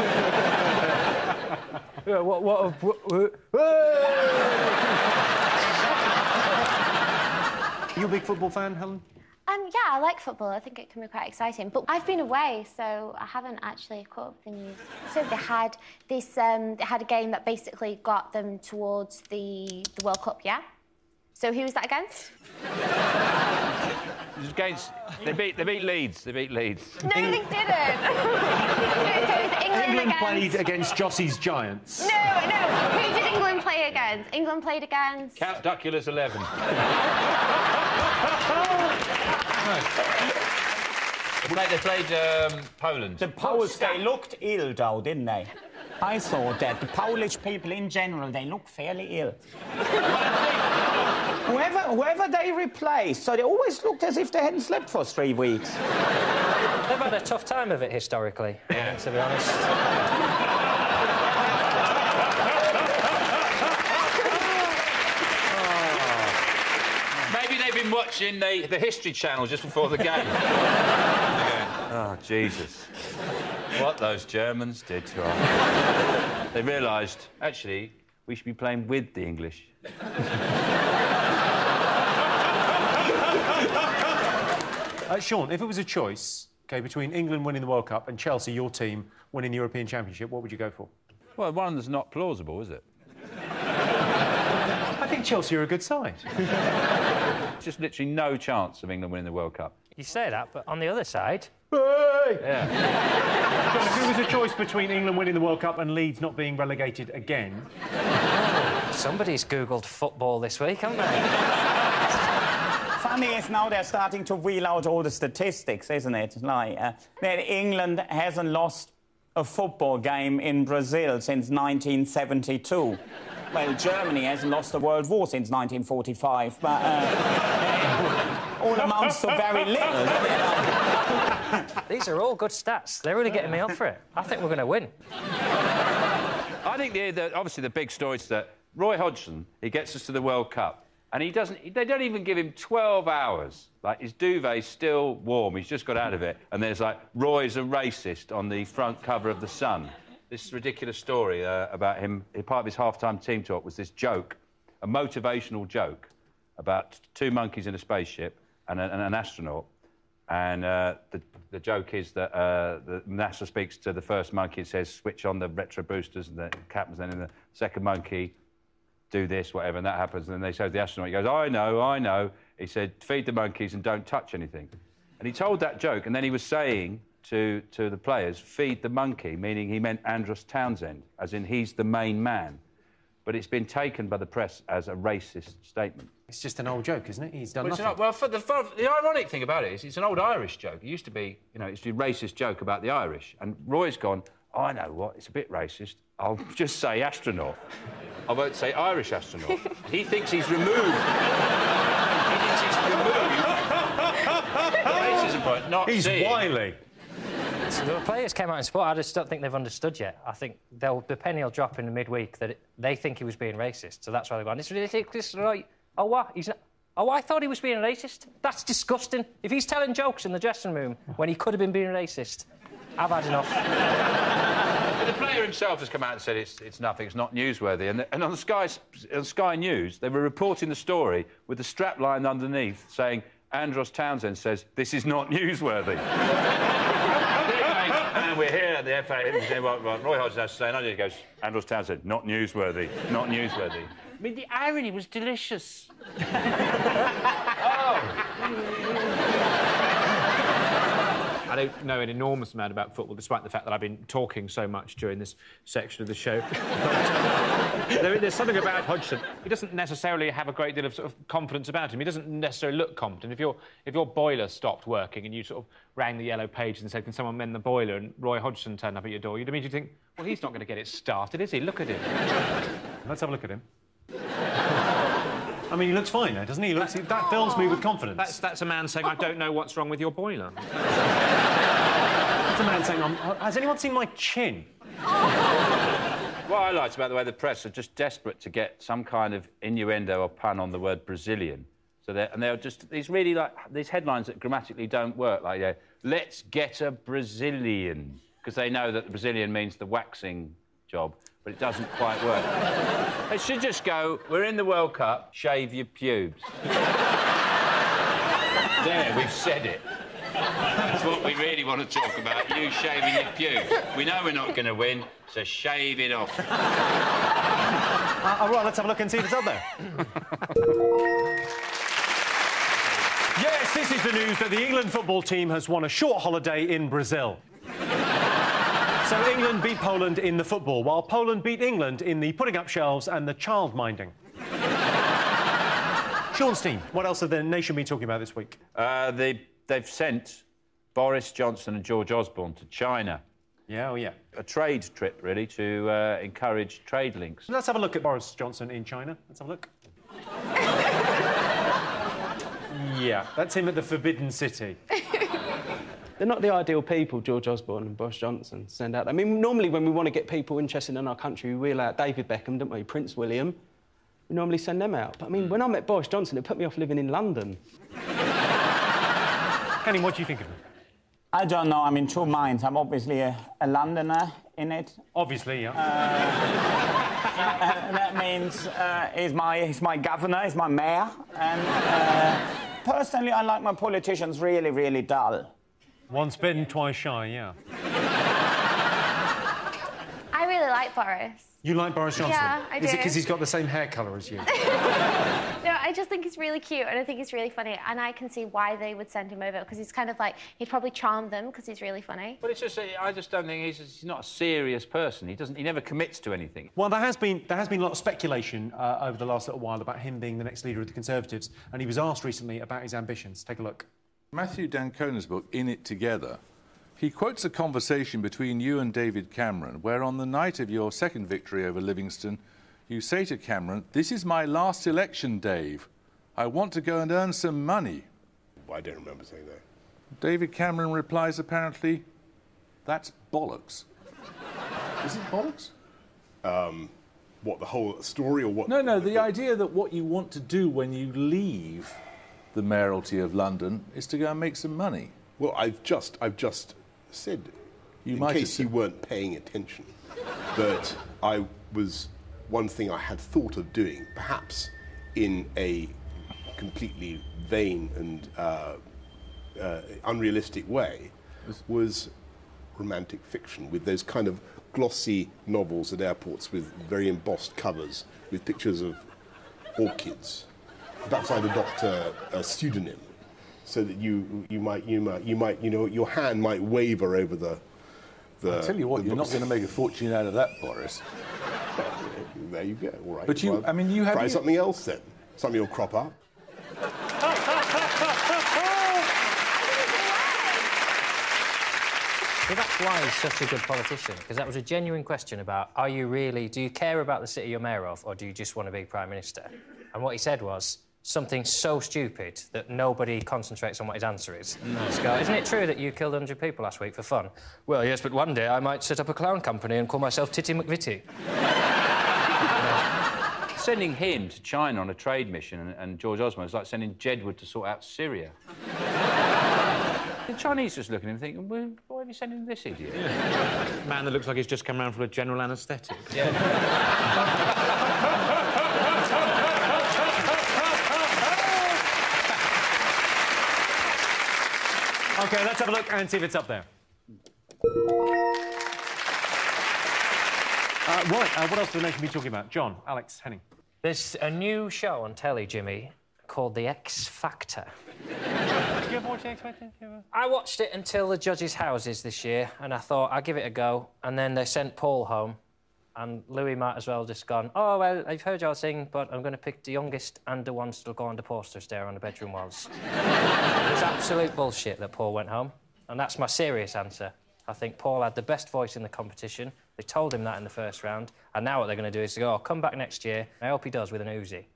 Yeah, what, what, what, what, you a big football fan, Helen? Um, yeah, I like football. I think it can be quite exciting. But I've been away, so I haven't actually caught up the news. So they had this, um, they had a game that basically got them towards the, the World Cup, yeah? So who was that against? It was against... They beat, they beat Leeds. They beat Leeds. No, they didn't. so it was England, England against... played against Jossie's Giants. No, no. Who did England play against? England played against... Count Duculus eleven. They, they played um, Poland. The Poles, they looked ill, though, didn't they? I thought that the Polish people in general, they look fairly ill. whoever, whoever they replaced, so they always looked as if they hadn't slept for three weeks. They've had a tough time of it historically, yeah. to be honest. Been watching the, the History Channel just before the game. Oh, Jesus. What those Germans did to us. They realised, actually, we should be playing with the English. uh, Sean, if it was a choice, OK, between England winning the World Cup and Chelsea, your team, winning the European Championship, what would you go for? Well, one that's not plausible, is it? I think Chelsea are a good side. Just literally no chance of England winning the World Cup. You say that, but on the other side... Hey! Yeah. John, if it was a choice between England winning the World Cup and Leeds not being relegated again... Somebody's Googled football this week, haven't they? funny is now they're starting to wheel out all the statistics, isn't it? Like, uh, that England hasn't lost a football game in Brazil since nineteen seventy-two. Well, Germany hasn't lost a world war since nineteen forty-five, but uh, all amounts to very little. These are all good stats. They're really getting me up for it. I think we're going to win. I think the, the, obviously the big story is that Roy Hodgson, he gets us to the World Cup, and he doesn't. They don't even give him twelve hours. Like, his duvet's still warm. He's just got out of it, and there's like Roy's a racist on the front cover of the Sun. This ridiculous story uh, about him. Part of his half-time team talk was this joke, a motivational joke about two monkeys in a spaceship and, a, and an astronaut. And uh, the, the joke is that uh, the NASA speaks to the first monkey and says, switch on the retro boosters, and the captain's then in the second monkey, do this, whatever, and that happens. And then they show the astronaut, he goes, I know, I know. He said, feed the monkeys and don't touch anything. And he told that joke, and then he was saying to, to the players, feed the monkey, meaning he meant Andros Townsend, as in he's the main man. But it's been taken by the press as a racist statement. It's just an old joke, isn't it? He's done well, nothing. Not, well, for the, for the ironic thing about it is it's an old Irish joke. It used to be, you know, it's a racist joke about the Irish. And Roy's gone, oh, I know what, it's a bit racist. I'll just say astronaut. I won't say Irish astronaut. He thinks he's removed. He thinks he's removed. Racism point, not He's seeing. wily. So the players came out in sport. I just don't think they've understood yet. I think they'll, the penny will drop in the midweek that it, they think he was being racist, so that's why they're going, it's ridiculous, right? Oh, what? He's not... Oh, I thought he was being racist. That's disgusting. If he's telling jokes in the dressing room when he could have been being racist, I've had enough. But the player himself has come out and said it's, it's nothing, it's not newsworthy. And, and on, the Sky, on Sky News, they were reporting the story with the strapline underneath saying, Andros Townsend says, this is not newsworthy. And we're here at the F A, what, what Roy Hodgson has to say, and he goes, Andros Townsend, not newsworthy, not newsworthy. I mean, the irony was delicious. Oh. I don't know an enormous amount about football, despite the fact that I've been talking so much during this section of the show. But, uh, there, there's something about Hodgson. He doesn't necessarily have a great deal of, sort of confidence about him. He doesn't necessarily look competent. If your if your boiler stopped working and you sort of rang the yellow pages and said, can someone mend the boiler, and Roy Hodgson turned up at your door, you'd immediately think, well, he's not going to get it started, is he? Look at him. Let's have a look at him. I mean, he looks fine now, doesn't he? he looks, that fills me with confidence. That's, that's a man saying, I don't know what's wrong with your boiler. That's a man saying, um, has anyone seen my chin? What I liked about the way the press are just desperate to get some kind of innuendo or pun on the word Brazilian. So they're, and they're just these really like these headlines that grammatically don't work. Like, yeah, let's get a Brazilian, because they know that the Brazilian means the waxing job, but it doesn't quite work. It should just go, we're in the World Cup, shave your pubes. There, we've said it. That's what we really want to talk about, you shaving your pubes. We know we're not going to win, so shave it off. Uh, all right, let's have a look and see if it's up there. Yes, this is the news that the England football team has won a short holiday in Brazil. So England beat Poland in the football, while Poland beat England in the putting up shelves and the child-minding. Sean's team, what else have the nation been talking about this week? Uh, they, they've sent Boris Johnson and George Osborne to China. Yeah, oh yeah. A trade trip, really, to uh, encourage trade links. Let's have a look at Boris Johnson in China. Let's have a look. Yeah, that's him at the Forbidden City. They're not the ideal people, George Osborne and Boris Johnson, send out. I mean, normally when we want to get people interested in our country, we wheel out David Beckham, don't we? Prince William. We normally send them out. But, I mean, when I met Boris Johnson, it put me off living in London. Kenny, what do you think of him? I don't know. I'm in two minds. I'm obviously a, a Londoner in it. Obviously, yeah. Uh, uh, that means uh, he's, my, he's my governor, he's my mayor. And uh, personally, I like my politicians really, really dull. Once bitten, twice shy, yeah. I really like Boris. You like Boris Johnson? Yeah, I do. Is it because he's got the same hair colour as you? No, I just think he's really cute and I think he's really funny and I can see why they would send him over because he's kind of like, he'd probably charm them because he's really funny. But it's just, I just don't think he's, he's not a serious person. He doesn't, he never commits to anything. Well, there has been, there has been a lot of speculation uh, over the last little while about him being the next leader of the Conservatives and he was asked recently about his ambitions. Take a look. Matthew Dancona's book, In It Together, he quotes a conversation between you and David Cameron, where on the night of your second victory over Livingston, you say to Cameron, "This is my last election, Dave. I want to go and earn some money." I don't remember saying that. David Cameron replies, apparently, "That's bollocks." Is it bollocks? Um, what, the whole story or what? No, no, the idea that what you want to do when you leave the mayoralty of London is to go and make some money. Well, I've just, I've just said, you in might case you weren't paying attention, that I was, one thing I had thought of doing, perhaps in a completely vain and uh, uh, unrealistic way, was romantic fiction with those kind of glossy novels at airports with very embossed covers with pictures of orchids. Perhaps I'd adopt a, a pseudonym so that you you might you might you might you know your hand might waver over the. the I tell you what, the you're books. not going to make a fortune out of that, Boris. Well, there you go. All right. But you, well, I mean, you have try you... something else then. Something will crop up. Well, that's why he's such a good politician, because that was a genuine question about, are you really, do you care about the city you're mayor of, or do you just want to be Prime Minister? And what he said was something so stupid that nobody concentrates on what his answer is. No. So go, isn't it true that you killed one hundred people last week for fun? Well, yes, but one day I might set up a clown company and call myself Titty McVitie. Sending him to China on a trade mission and, and George Osborne is like sending Jedward to sort out Syria. The Chinese just looking at him thinking, well, why have you sent him this idiot? Yeah. Man that looks like he's just come round for a general anaesthetic. Yeah. OK, let's have a look and see if it's up there. Uh, right, uh, what else do the nation be talking about? John, Alex, Henning. There's a new show on telly, Jimmy, called The X Factor. Did you ever watch The X Factor? I watched it until the judges' houses this year, and I thought I'd give it a go. And then they sent Paul home, and Louis might as well just gone, oh, well, I've heard y'all sing, but I'm going to pick the youngest and the ones that'll go on the posters there on the bedroom walls. It's absolute bullshit that Paul went home, and that's my serious answer. I think Paul had the best voice in the competition. They told him that in the first round, and now what they're going to do is to go, oh, come back next year. I hope he does with an Uzi.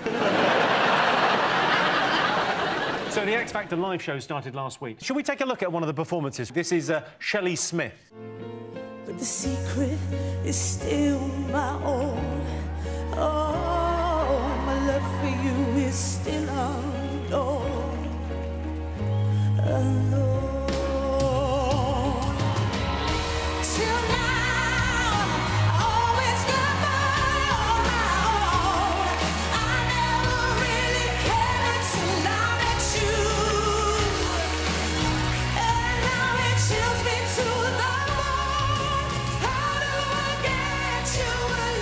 So the X Factor live show started last week. Should we take a look at one of the performances? This is uh, Shelley Smith. But the secret is still my own. Oh, my love for you is still unknown. Alone. Till now, I always got by on my own. I never really cared till I met you. And now it chills me to the bone. How do I get you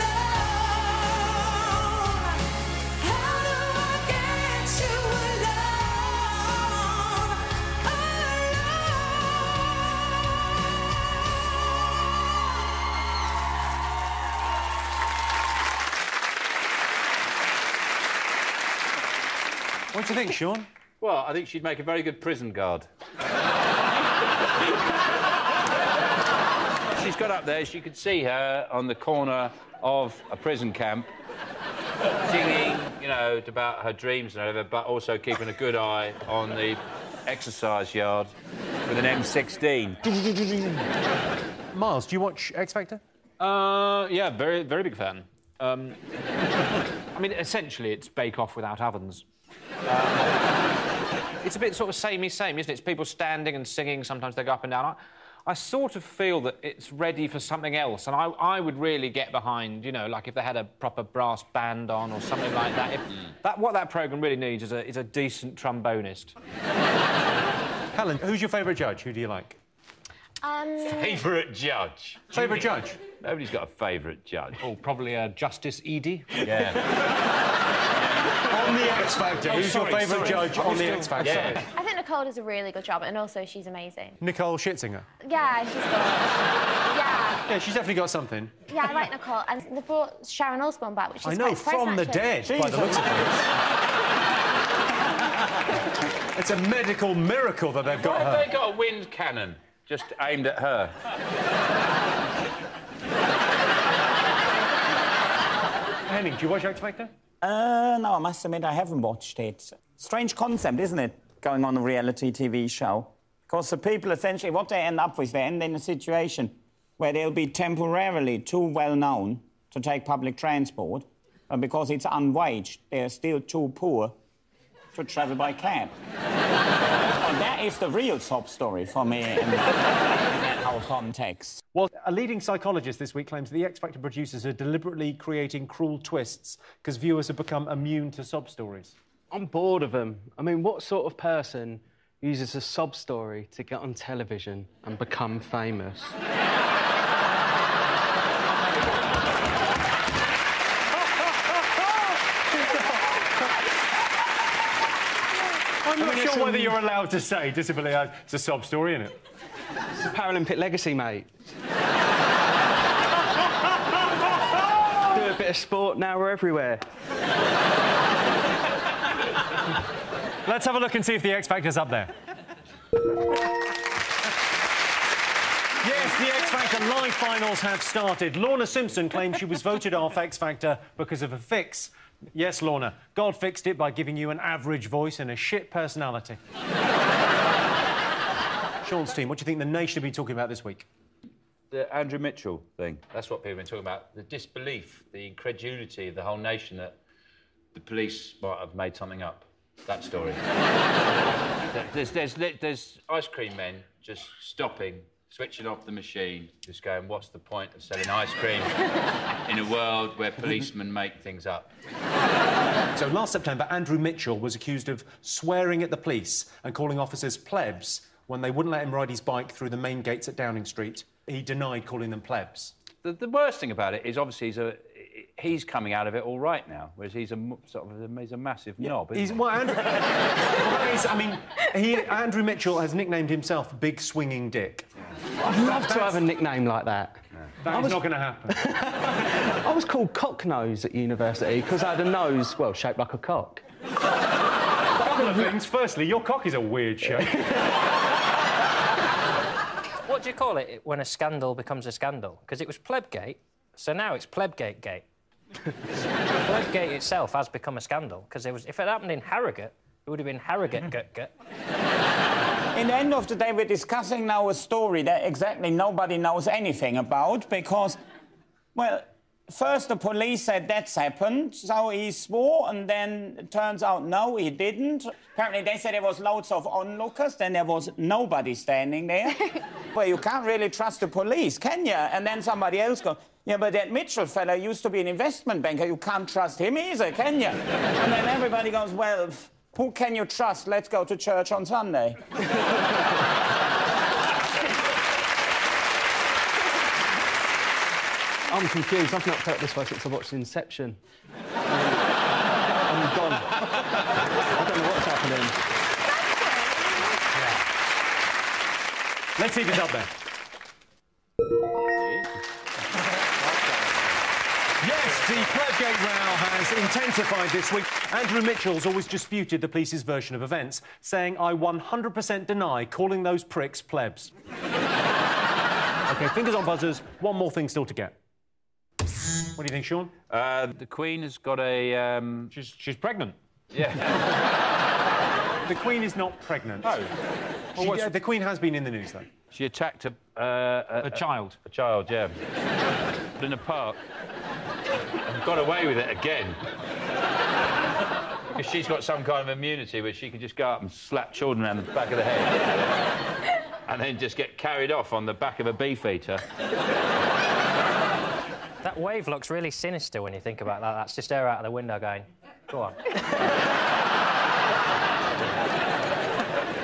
alone? How do I get you alone? What do you think, Sean? Well, I think she'd make a very good prison guard. She's got up there, you could see her on the corner of a prison camp, singing, you know, about her dreams and whatever, but also keeping a good eye on the exercise yard with an M sixteen. Miles, do you watch X Factor? Uh, yeah, very, very big fan. Um, I mean, essentially, it's Bake Off without ovens. Um, it's a bit sort of samey-same, isn't it? It's people standing and singing, sometimes they go up and down. I, I sort of feel that it's ready for something else, and I, I would really get behind, you know, like if they had a proper brass band on or something like that. If, that what that programme really needs is a, is a decent trombonist. Helen, who's your favourite judge? Who do you like? Um... Favourite judge? Favourite judge? Nobody's got a favourite judge. Oh, probably uh, Justice Edie. Yeah. On the X Factor, Oh, who's sorry, your favourite sorry. judge Are we on the still- X Factor? Yeah. I think Nicole does a really good job, and also she's amazing. Nicole Scherzinger. Yeah, she's good. Yeah. Yeah, she's definitely got something. Yeah, I like Nicole. And they brought Sharon Osbourne back, which is I know, quite surprising, from the actually. dead, by the looks of it. It's a medical miracle that they've got Why her. have they got a wind cannon just aimed at her? Henning, do you watch X Factor? Uh, no, I must admit I haven't watched it. Strange concept, isn't it, going on a reality T V show? Because the people, essentially, what they end up with, they end in a situation where they'll be temporarily too well-known to take public transport, but because it's unwaged, they're still too poor to travel by cab. And that is the real sob story for me in, in our context. Well, a leading psychologist this week claims the X Factor producers are deliberately creating cruel twists because viewers have become immune to sob stories. I'm bored of them. I mean, what sort of person uses a sob story to get on television and become famous? I'm not I mean, sure it's, whether um, you're allowed to say disability. uh, It's a sob story, isn't it? It's a Paralympic legacy, mate. Do a bit of sport, now we're everywhere. Let's have a look and see if the X Factor's up there. Yes, the X Factor live finals have started. Lorna Simpson claims she was voted off X Factor because of a fix. Yes, Lorna, God fixed it by giving you an average voice and a shit personality. Sean's team, what do you think the nation will be talking about this week? The Andrew Mitchell thing. That's what people have been talking about. The disbelief, the incredulity of the whole nation that the police might have made something up. That story. there's, there's, there's ice cream men just stopping, switching off the machine, just going, what's the point of selling ice cream in a world where policemen make things up? So last September, Andrew Mitchell was accused of swearing at the police and calling officers plebs when they wouldn't let him ride his bike through the main gates at Downing Street. He denied calling them plebs. The, the worst thing about it is obviously he's, a, he's coming out of it all right now, whereas he's a m- sort of a, he's a massive knob. Isn't He's, he? well, Andrew, well, that is, I mean, he, Andrew Mitchell has nicknamed himself Big Swinging Dick. I'd love to have a nickname like that. That is was- not going to happen. I was called Cocknose at university because I had a nose, well, shaped like a cock. A couple of things. Firstly, your cock is a weird shape. What do you call it when a scandal becomes a scandal? Because it was Plebgate, so now it's Plebgate Gate. Plebgate itself has become a scandal, because if it happened in Harrogate, it would have been Harrogate Gut Gut. In the end of the day, we're discussing now a story that exactly nobody knows anything about because, well, first the police said that's happened, so he swore, and then it turns out no, he didn't. Apparently they said there was loads of onlookers, then there was nobody standing there. Well, you can't really trust the police, can you? And then somebody else goes, yeah, but that Mitchell fella used to be an investment banker. You can't trust him either, can you? And then everybody goes, well, who can you trust? Let's go to church on Sunday. I'm confused. I've not felt this way since I watched Inception. I'm gone. I don't know what's happening. Let's see if it's up there. Yes, the Plebgate row has intensified this week. Andrew Mitchell's always disputed the police's version of events, saying, I one hundred percent deny calling those pricks plebs. OK, fingers on buzzers. One more thing still to get. What do you think, Sean? Uh, the Queen has got a... Um... She's, she's pregnant. Yeah. The Queen is not pregnant. No. She, Well, what's- uh, the Queen has been in the news, though. She attacked a... Uh, a, A child. A child, yeah. In a park. And got away with it again. Because she's got some kind of immunity where she can just go up and slap children around the back of the head. And then just get carried off on the back of a beefeater. That wave looks really sinister when you think about that. That's just her out of the window going, go on.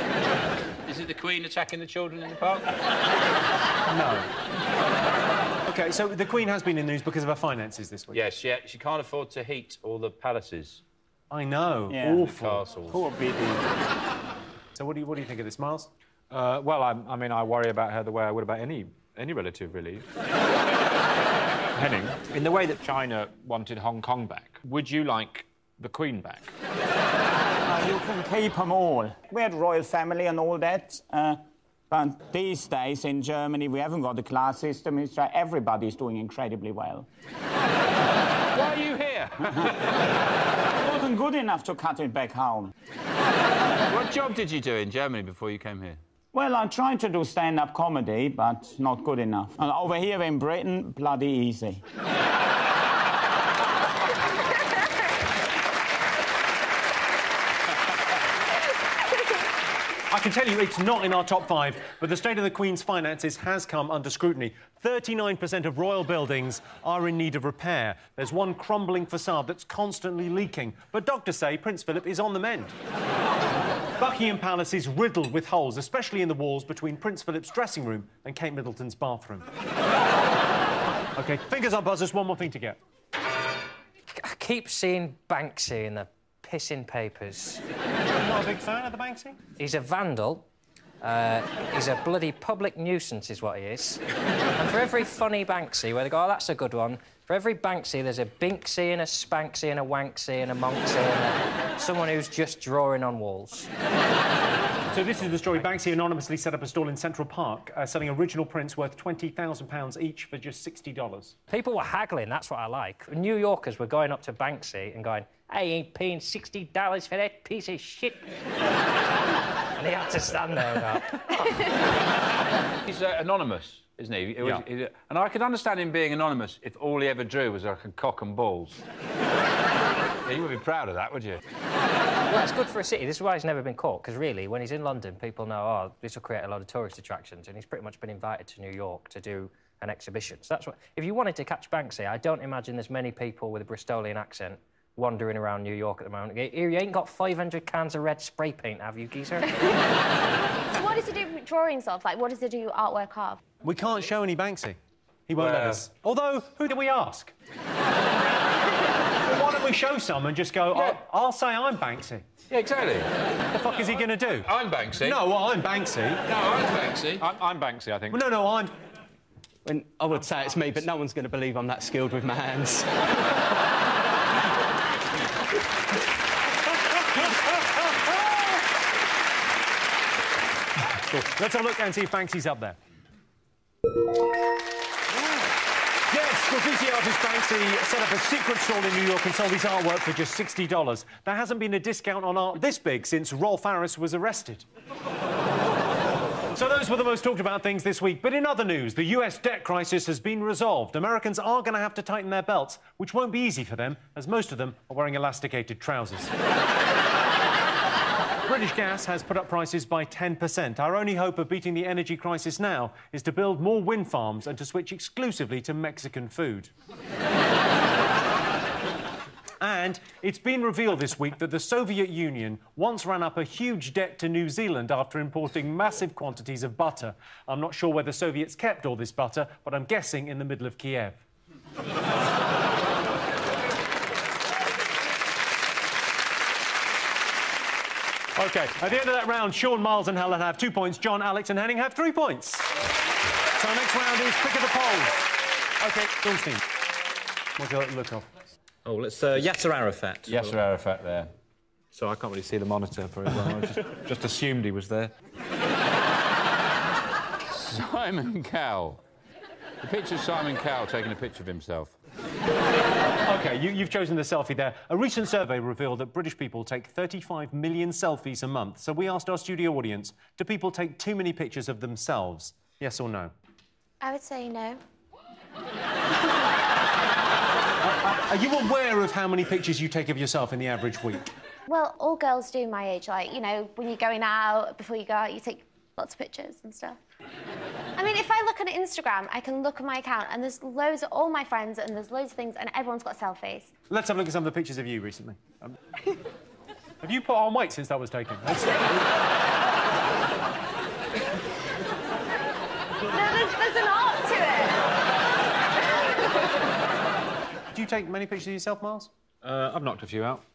Is it the Queen attacking the children in the park? No. OK, so the Queen has been in the news because of her finances this week. Yes, she, she can't afford to heat all the palaces. I know. Yeah. Awful. Castles. Poor Biddy. So what do you what do you think of this, Miles? Uh, well, I'm, I mean, I worry about her the way I would about any any relative, really. Henning, in the way that China wanted Hong Kong back, would you like the Queen back? Uh, you can keep them all. We had royal family and all that. Uh, but these days in Germany, we haven't got a class system. It's like everybody's doing incredibly well. Why are you here? I wasn't good enough to cut it back home. What job did you do in Germany before you came here? Well, I tried to do stand-up comedy, but not good enough. And over here in Britain, bloody easy. I can tell you it's not in our top five, but the state of the Queen's finances has come under scrutiny. thirty-nine percent of royal buildings are in need of repair. There's one crumbling facade that's constantly leaking. But doctors say Prince Philip is on the mend. Buckingham Palace is riddled with holes, especially in the walls between Prince Philip's dressing room and Kate Middleton's bathroom. OK, fingers up, buzzers. One more thing to get. I keep seeing Banksy in the pissing papers. You're not a big fan of the Banksy? He's a vandal. Uh, he's a bloody public nuisance, is what he is. And for every funny Banksy, where they go, oh, that's a good one, for every Banksy, there's a Binksy and a Spanksy and a Wanksy and a Monksy and a... someone who's just drawing on walls. So this is the story. Banksy anonymously set up a stall in Central Park, uh, selling original prints worth twenty thousand pounds each for just sixty dollars. People were haggling, that's what I like. New Yorkers were going up to Banksy and going, I ain't paying sixty dollars for that piece of shit. And he had to stand there with that. He's uh, anonymous, isn't he? It was, Yeah. he- and I could understand him being anonymous if all he ever drew was like a cock and balls. Yeah, you would be proud of that, would you? Well, it's good for a city. This is why he's never been caught, because really, when he's in London, people know, oh, this will create a lot of tourist attractions, and he's pretty much been invited to New York to do an exhibition. So that's what... If you wanted to catch Banksy, I don't imagine there's many people with a Bristolian accent wandering around New York at the moment. You you ain't got five hundred cans of red spray paint, have you, geezer? So what does he do drawings of? Like, what does he do artwork of? We can't show any Banksy. He won't let Well- us. Although, who do we ask? Well, why don't we show some and just go, I'll, I'll say I'm Banksy. Yeah, exactly. What the fuck is he going to do? I'm Banksy. No, well, I'm Banksy. No, I'm Banksy. I'm, I'm Banksy, I think. Well, no, no, I'm... When I would say it's me, but no one's going to believe I'm that skilled with my hands. Cool. Let's have a look and see if Banksy's up there. Yes, graffiti artist Banksy set up a secret stall in New York and sold his artwork for just sixty dollars. There hasn't been a discount on art this big since Rolf Harris was arrested. So those were the most talked about things this week. But in other news, the U S debt crisis has been resolved. Americans are going to have to tighten their belts, which won't be easy for them, as most of them are wearing elasticated trousers. British Gas has put up prices by ten percent. Our only hope of beating the energy crisis now is to build more wind farms and to switch exclusively to Mexican food. And it's been revealed this week that the Soviet Union once ran up a huge debt to New Zealand after importing massive quantities of butter. I'm not sure where the Soviets kept all this butter, but I'm guessing in the middle of Kiev. OK, at the end of that round, Sean, Miles and Helen have two points. John, Alex and Henning have three points. So our next round is pick of the polls. OK, Sean's team. What do you like the look of? Oh, let's uh, Yasser Arafat. Yasser Arafat there. So I can't really see the monitor very well. I just, just assumed he was there. Simon Cowell. The picture of Simon Cowell taking a picture of himself. OK, you, you've chosen the selfie there. A recent survey revealed that British people take thirty-five million selfies a month. So we asked our studio audience, do people take too many pictures of themselves? Yes or no? I would say no. Are you aware of how many pictures you take of yourself in the average week? Well, all girls do my age. Like, you know, when you're going out, before you go out, you take lots of pictures and stuff. I mean, if I look at Instagram, I can look at my account and there's loads of all my friends and there's loads of things and everyone's got selfies. Let's have a look at some of the pictures of you recently. Um, have you put on weight since that was taken? Let's... No, there's, there's an art to it. Do you take many pictures of yourself, Miles? Uh, I've knocked a few out.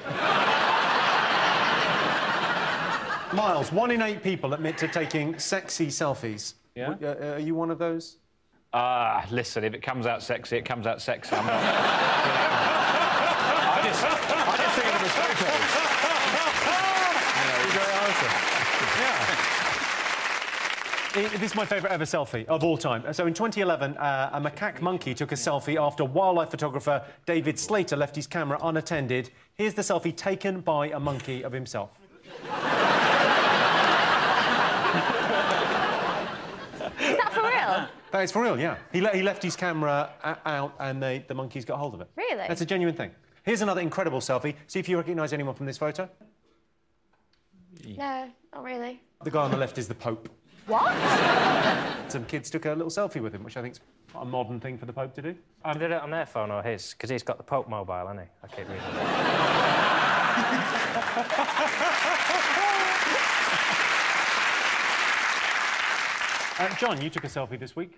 Miles, one in eight people admit to taking sexy selfies. Yeah? W- uh, are you one of those? Ah, uh, listen, if it comes out sexy, it comes out sexy. I'm not... you know, I just, I just think of them as photos. Yeah. This is my favourite ever selfie of all time. So in twenty eleven, uh, a macaque monkey took a selfie after wildlife photographer David Slater left his camera unattended. Here's the selfie taken by a monkey of himself. Is that for real? That is for real, yeah. He, le he left his camera out and they, the monkeys got hold of it. Really? That's a genuine thing. Here's another incredible selfie. See if you recognise anyone from this photo. No, not really. The guy on the left is the Pope. What? Some kids took a little selfie with him, which I think is a modern thing for the Pope to do. Um, did it on their phone or his? Because he's got the Pope mobile, hasn't he? I keep reading Uh, John, you took a selfie this week.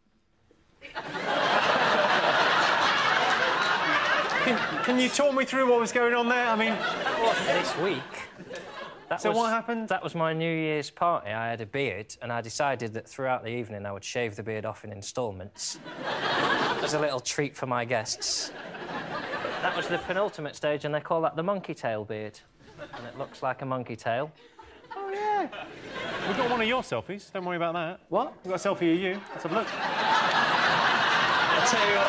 can, can you talk me through what was going on there? I mean... What, this week? That so was, what happened? That was my New Year's party. I had a beard, and I decided that throughout the evening I would shave the beard off in instalments as a little treat for my guests. That was the penultimate stage, and they call that the monkey tail beard. And it looks like a monkey tail. Oh, yeah. We've got one of your selfies. Don't worry about that. What? We've got a selfie of you. Let's have a look. I'll tell you what.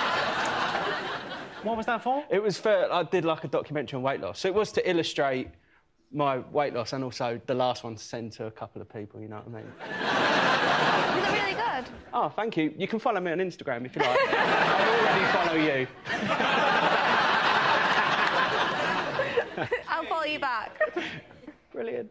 What was that for? It was for... I did, like, a documentary on weight loss. So it was to illustrate my weight loss and also the last one to send to a couple of people, you know what I mean? Was it really good? Oh, thank you. You can follow me on Instagram if you like. I already follow you. I'll follow you back. Brilliant.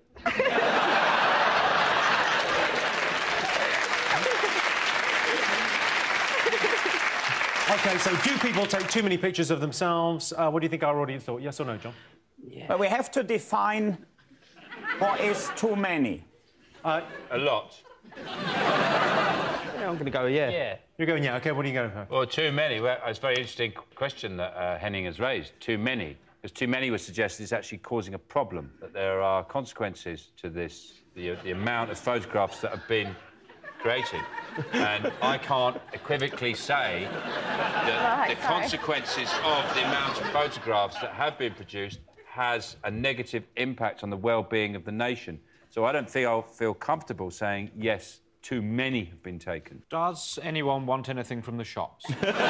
OK, so do people take too many pictures of themselves? Uh, what do you think our audience thought? Yes or no, John? Yeah. But we have to define what is too many. Uh, a lot. Yeah, I'm going to go, yeah. Yeah. You're going, yeah. OK, what are you going for? Well, too many. Well, it's a very interesting question that uh, Henning has raised. Too many. Because too many would suggest it's actually causing a problem, that there are consequences to this, the, the amount of photographs that have been created. And I can't equivocally say that Right, the sorry. consequences of the amount of photographs that have been produced has a negative impact on the well-being of the nation. So I don't think I'll feel comfortable saying, yes, too many have been taken. Does anyone want anything from the shops?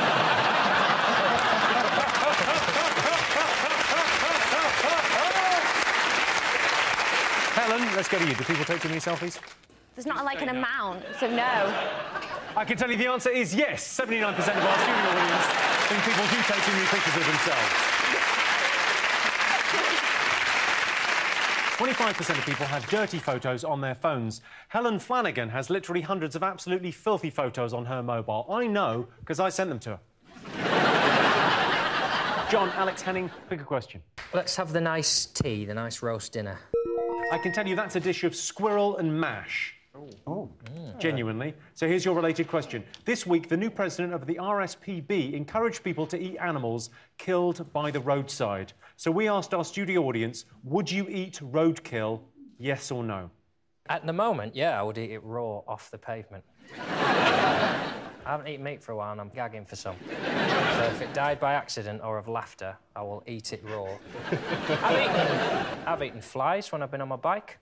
Helen, let's go to you. Do people take too many selfies? There's not like an amount, so no. I can tell you the answer is yes. seventy-nine percent of our studio audience think people do take too many pictures of themselves. twenty-five percent of people have dirty photos on their phones. Helen Flanagan has literally hundreds of absolutely filthy photos on her mobile. I know, because I sent them to her. John, Alex, Henning, pick a question. Let's have the nice tea, the nice roast dinner. I can tell you that's a dish of squirrel and mash. Oh. Mm. Genuinely. So here's your related question. This week, the new president of the R S P B encouraged people to eat animals killed by the roadside. So we asked our studio audience, would you eat roadkill, yes or no? At the moment, yeah, I would eat it raw off the pavement. I haven't eaten meat for a while and I'm gagging for some. So if it died by accident or of laughter, I will eat it raw. I've eaten, I've eaten flies when I've been on my bike.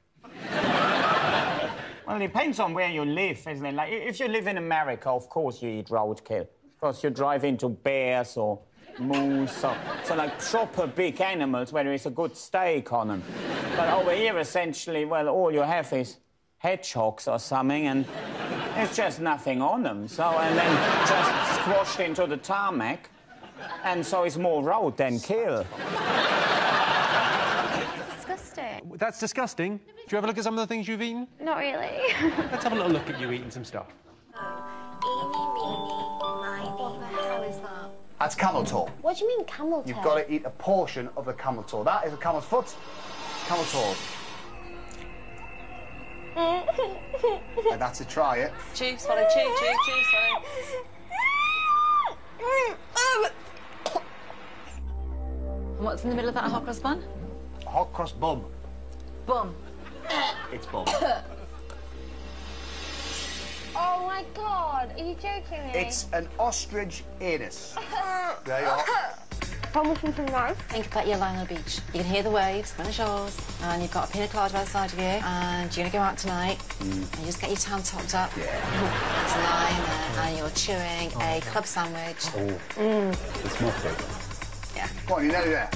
Well, it depends on where you live, isn't it? Like, if you live in America, of course you eat roadkill. Because you drive into bears or moose or... So, like, proper big animals where there is a good steak on them. But over here, essentially, well, all you have is hedgehogs or something, and there's just nothing on them. So, and then just squashed into the tarmac, and so it's more road than kill. Disgusting. That's disgusting. Do you have a look at some of the things you've eaten? Not really. Let's have a little look at you eating some stuff. What the hell is that? That's camel toe. What do you mean camel toe? You've got to eat a portion of the camel toe. That is a camel's foot, camel toe. And that's a try it. Chew, swallow, chew, chew, chew, swallow. What's in the middle of that hot cross bun? A hot cross bum. Bum. It's bum. Oh my God, are you joking me? It's an ostrich anus. There you are. Promise me some nice. Think about you lying on the beach. You can hear the waves when it's yours, and you've got a pina colada by the side of you, and you're going to go out tonight, and you just get your tan topped up. Yeah. Just lying there, and you're chewing a club sandwich. Oh. Mm. It's my favourite. Yeah. Go on, you nearly there.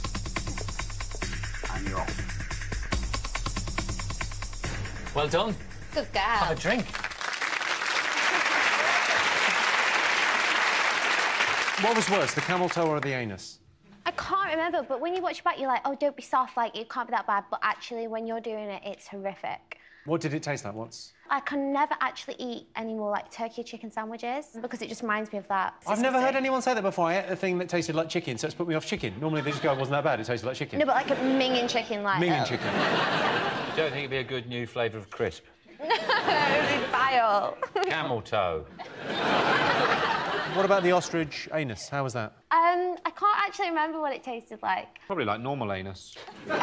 And you're off. Well done. Good girl. Have a drink. What was worse, the camel toe or the anus? I can't remember, but when you watch it back, you're like, oh, don't be soft, like, it can't be that bad. But actually, when you're doing it, it's horrific. What did it taste like? What's... I can never actually eat any more, like, turkey or chicken sandwiches because it just reminds me of that. I've never heard anyone say that before. I ate a thing that tasted like chicken, so it's put me off chicken. Normally they just go, it wasn't that bad, it tasted like chicken. No, but like a minging chicken, like... Minging uh, chicken. You don't think it'd be a good new flavour of crisp? No, it's vile. Camel toe. What about the ostrich anus? How was that? Um, I can't actually remember what it tasted like. Probably like normal anus.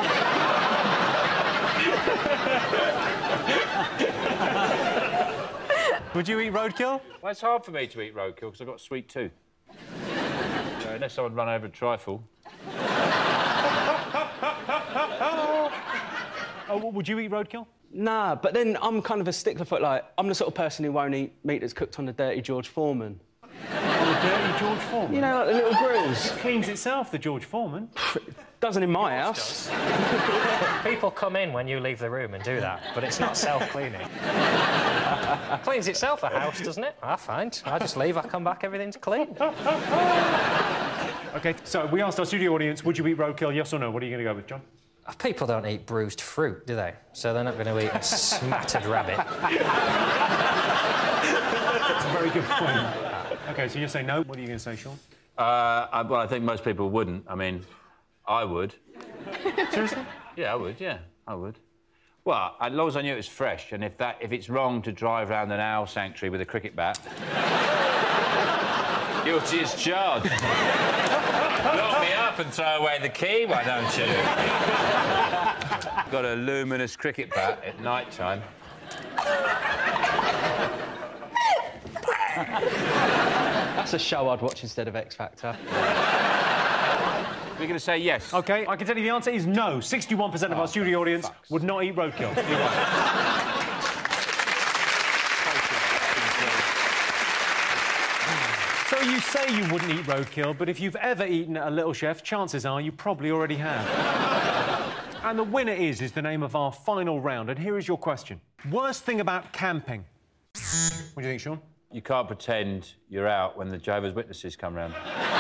Would you eat roadkill? Well, it's hard for me to eat roadkill because I've got a sweet tooth. So unless someone run over a trifle. Oh, would you eat roadkill? Nah, but then I'm kind of a stickler for it. Like, I'm the sort of person who won't eat meat that's cooked on the dirty George Foreman. Oh, the dirty George Foreman? You know, like the little grills. It cleans itself, the George Foreman. Doesn't in my house. People come in when you leave the room and do that, but it's not self-cleaning. Cleans itself, a house, doesn't it? I find. I just leave, I come back, everything's clean. OK, so we asked our studio audience, would you eat roadkill, yes or no? What are you going to go with, John? People don't eat bruised fruit, do they? So they're not going to eat a smattered rabbit. That's a very good point. OK, so you're saying no. What are you going to say, Sean? Uh, I, well, I think most people wouldn't. I mean, I would. Seriously? Yeah, I would, yeah, I would. Well, as long as I knew it was fresh, and if that, if it's wrong to drive around an owl sanctuary with a cricket bat... guilty as charged. Lock me up and throw away the key, why don't you? Got a luminous cricket bat at night time. That's a show I'd watch instead of X Factor. We're going to say yes. OK, I can tell you the answer is no. sixty-one percent of Oh, our studio audience fucks. would not eat roadkill. You're right. So you say you wouldn't eat roadkill, but if you've ever eaten at a Little Chef, chances are you probably already have. And the winner is, is the name of our final round. And here is your question. Worst thing about camping? What do you think, Sean? You can't pretend you're out when the Jehovah's Witnesses come round.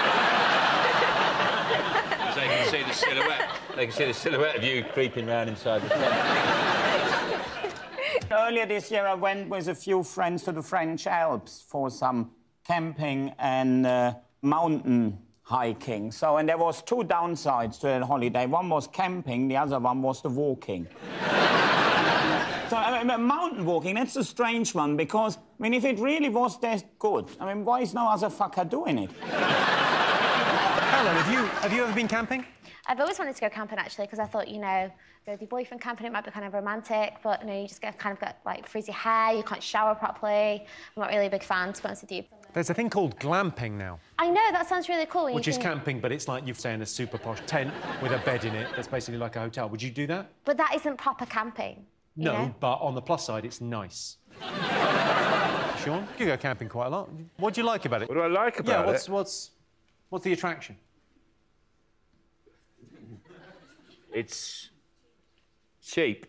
They can see the silhouette. They can see the silhouette of you creeping round inside the tent. Earlier this year, I went with a few friends to the French Alps for some camping and uh, mountain hiking. So, and there was two downsides to the holiday. One was camping, the other one was the walking. So, I mean, mountain walking, that's a strange one, because, I mean, if it really was that good, I mean, why is no other fucker doing it? Caroline, have you, have you ever been camping? I've always wanted to go camping, actually, because I thought, you know, go with your boyfriend camping, it might be kind of romantic, but, you know, you just get, kind of get, like, frizzy hair, you can't shower properly. I'm not really a big fan, to be honest with you. There's a thing called glamping now. I know, that sounds really cool. Which you is can... camping, but it's like you stay in a super posh tent with a bed in it that's basically like a hotel. Would you do that? But that isn't proper camping. You No, know? but on the plus side, it's nice. Sean, you go camping quite a lot. What do you like about it? What do I like about yeah, what's, it? What's, what's the attraction? It's cheap.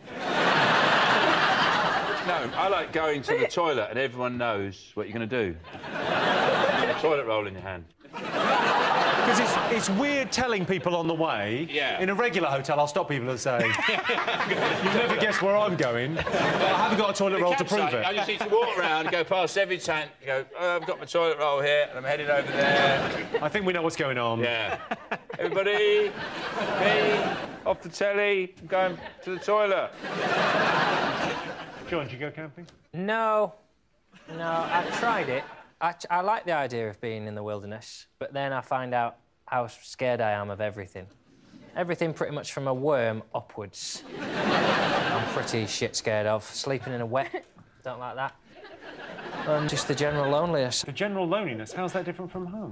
No, I like going to the toilet and everyone knows what you're going to do. A toilet roll in your hand. Because it's, it's weird telling people on the way. Yeah. In a regular hotel, I'll stop people and say, you'll never guess where I'm going, but I haven't got a toilet The roll to prove campsite, it. I just need to walk around, go past every tent, go, oh, I've got my toilet roll here, and I'm headed over there. I think we know what's going on. Yeah. Everybody, me, off the telly, I'm going to the toilet. John, do you go camping? No. No, I've tried it. I, I like the idea of being in the wilderness, but then I find out how scared I am of everything. Everything pretty much from a worm upwards. I'm pretty shit scared of. Sleeping in a wet, don't like that. And just the general loneliness. The general loneliness? How's that different from home?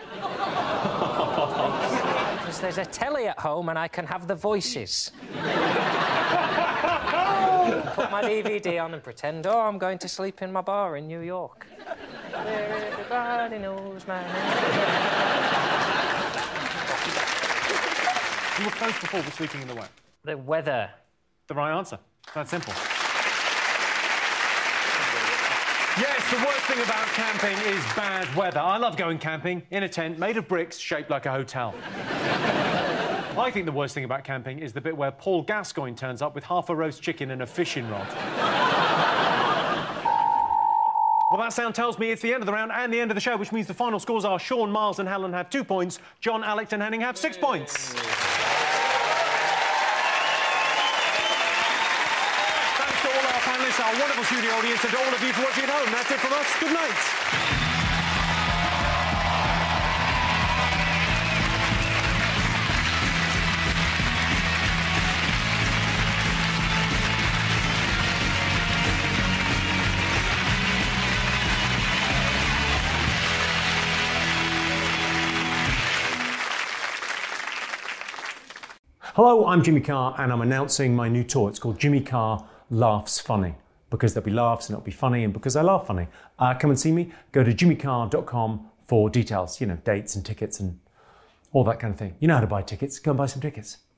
Because there's a telly at home and I can have the voices. Put my D V D on and pretend, oh, I'm going to sleep in my bar in New York. Where everybody knows my name. You were close before with sleeping in the wet. The weather. The right answer. That's simple. Yes, the worst thing about camping is bad weather. I love going camping in a tent made of bricks shaped like a hotel. I think the worst thing about camping is the bit where Paul Gascoigne turns up with half a roast chicken and a fishing rod. Well, that sound tells me it's the end of the round and the end of the show, which means the final scores are Sean, Miles and Helen have two points, John, Alex and Henning have six points. Thanks to all our panellists, our wonderful studio audience, and to all of you for watching at home. That's it from us. Good night. Hello, I'm Jimmy Carr and I'm announcing my new tour. It's called Jimmy Carr Laughs Funny, because there'll be laughs and it'll be funny and because I laugh funny. Uh, come and see me. Go to jimmy carr dot com for details, you know, dates and tickets and all that kind of thing. You know how to buy tickets. Go and buy some tickets.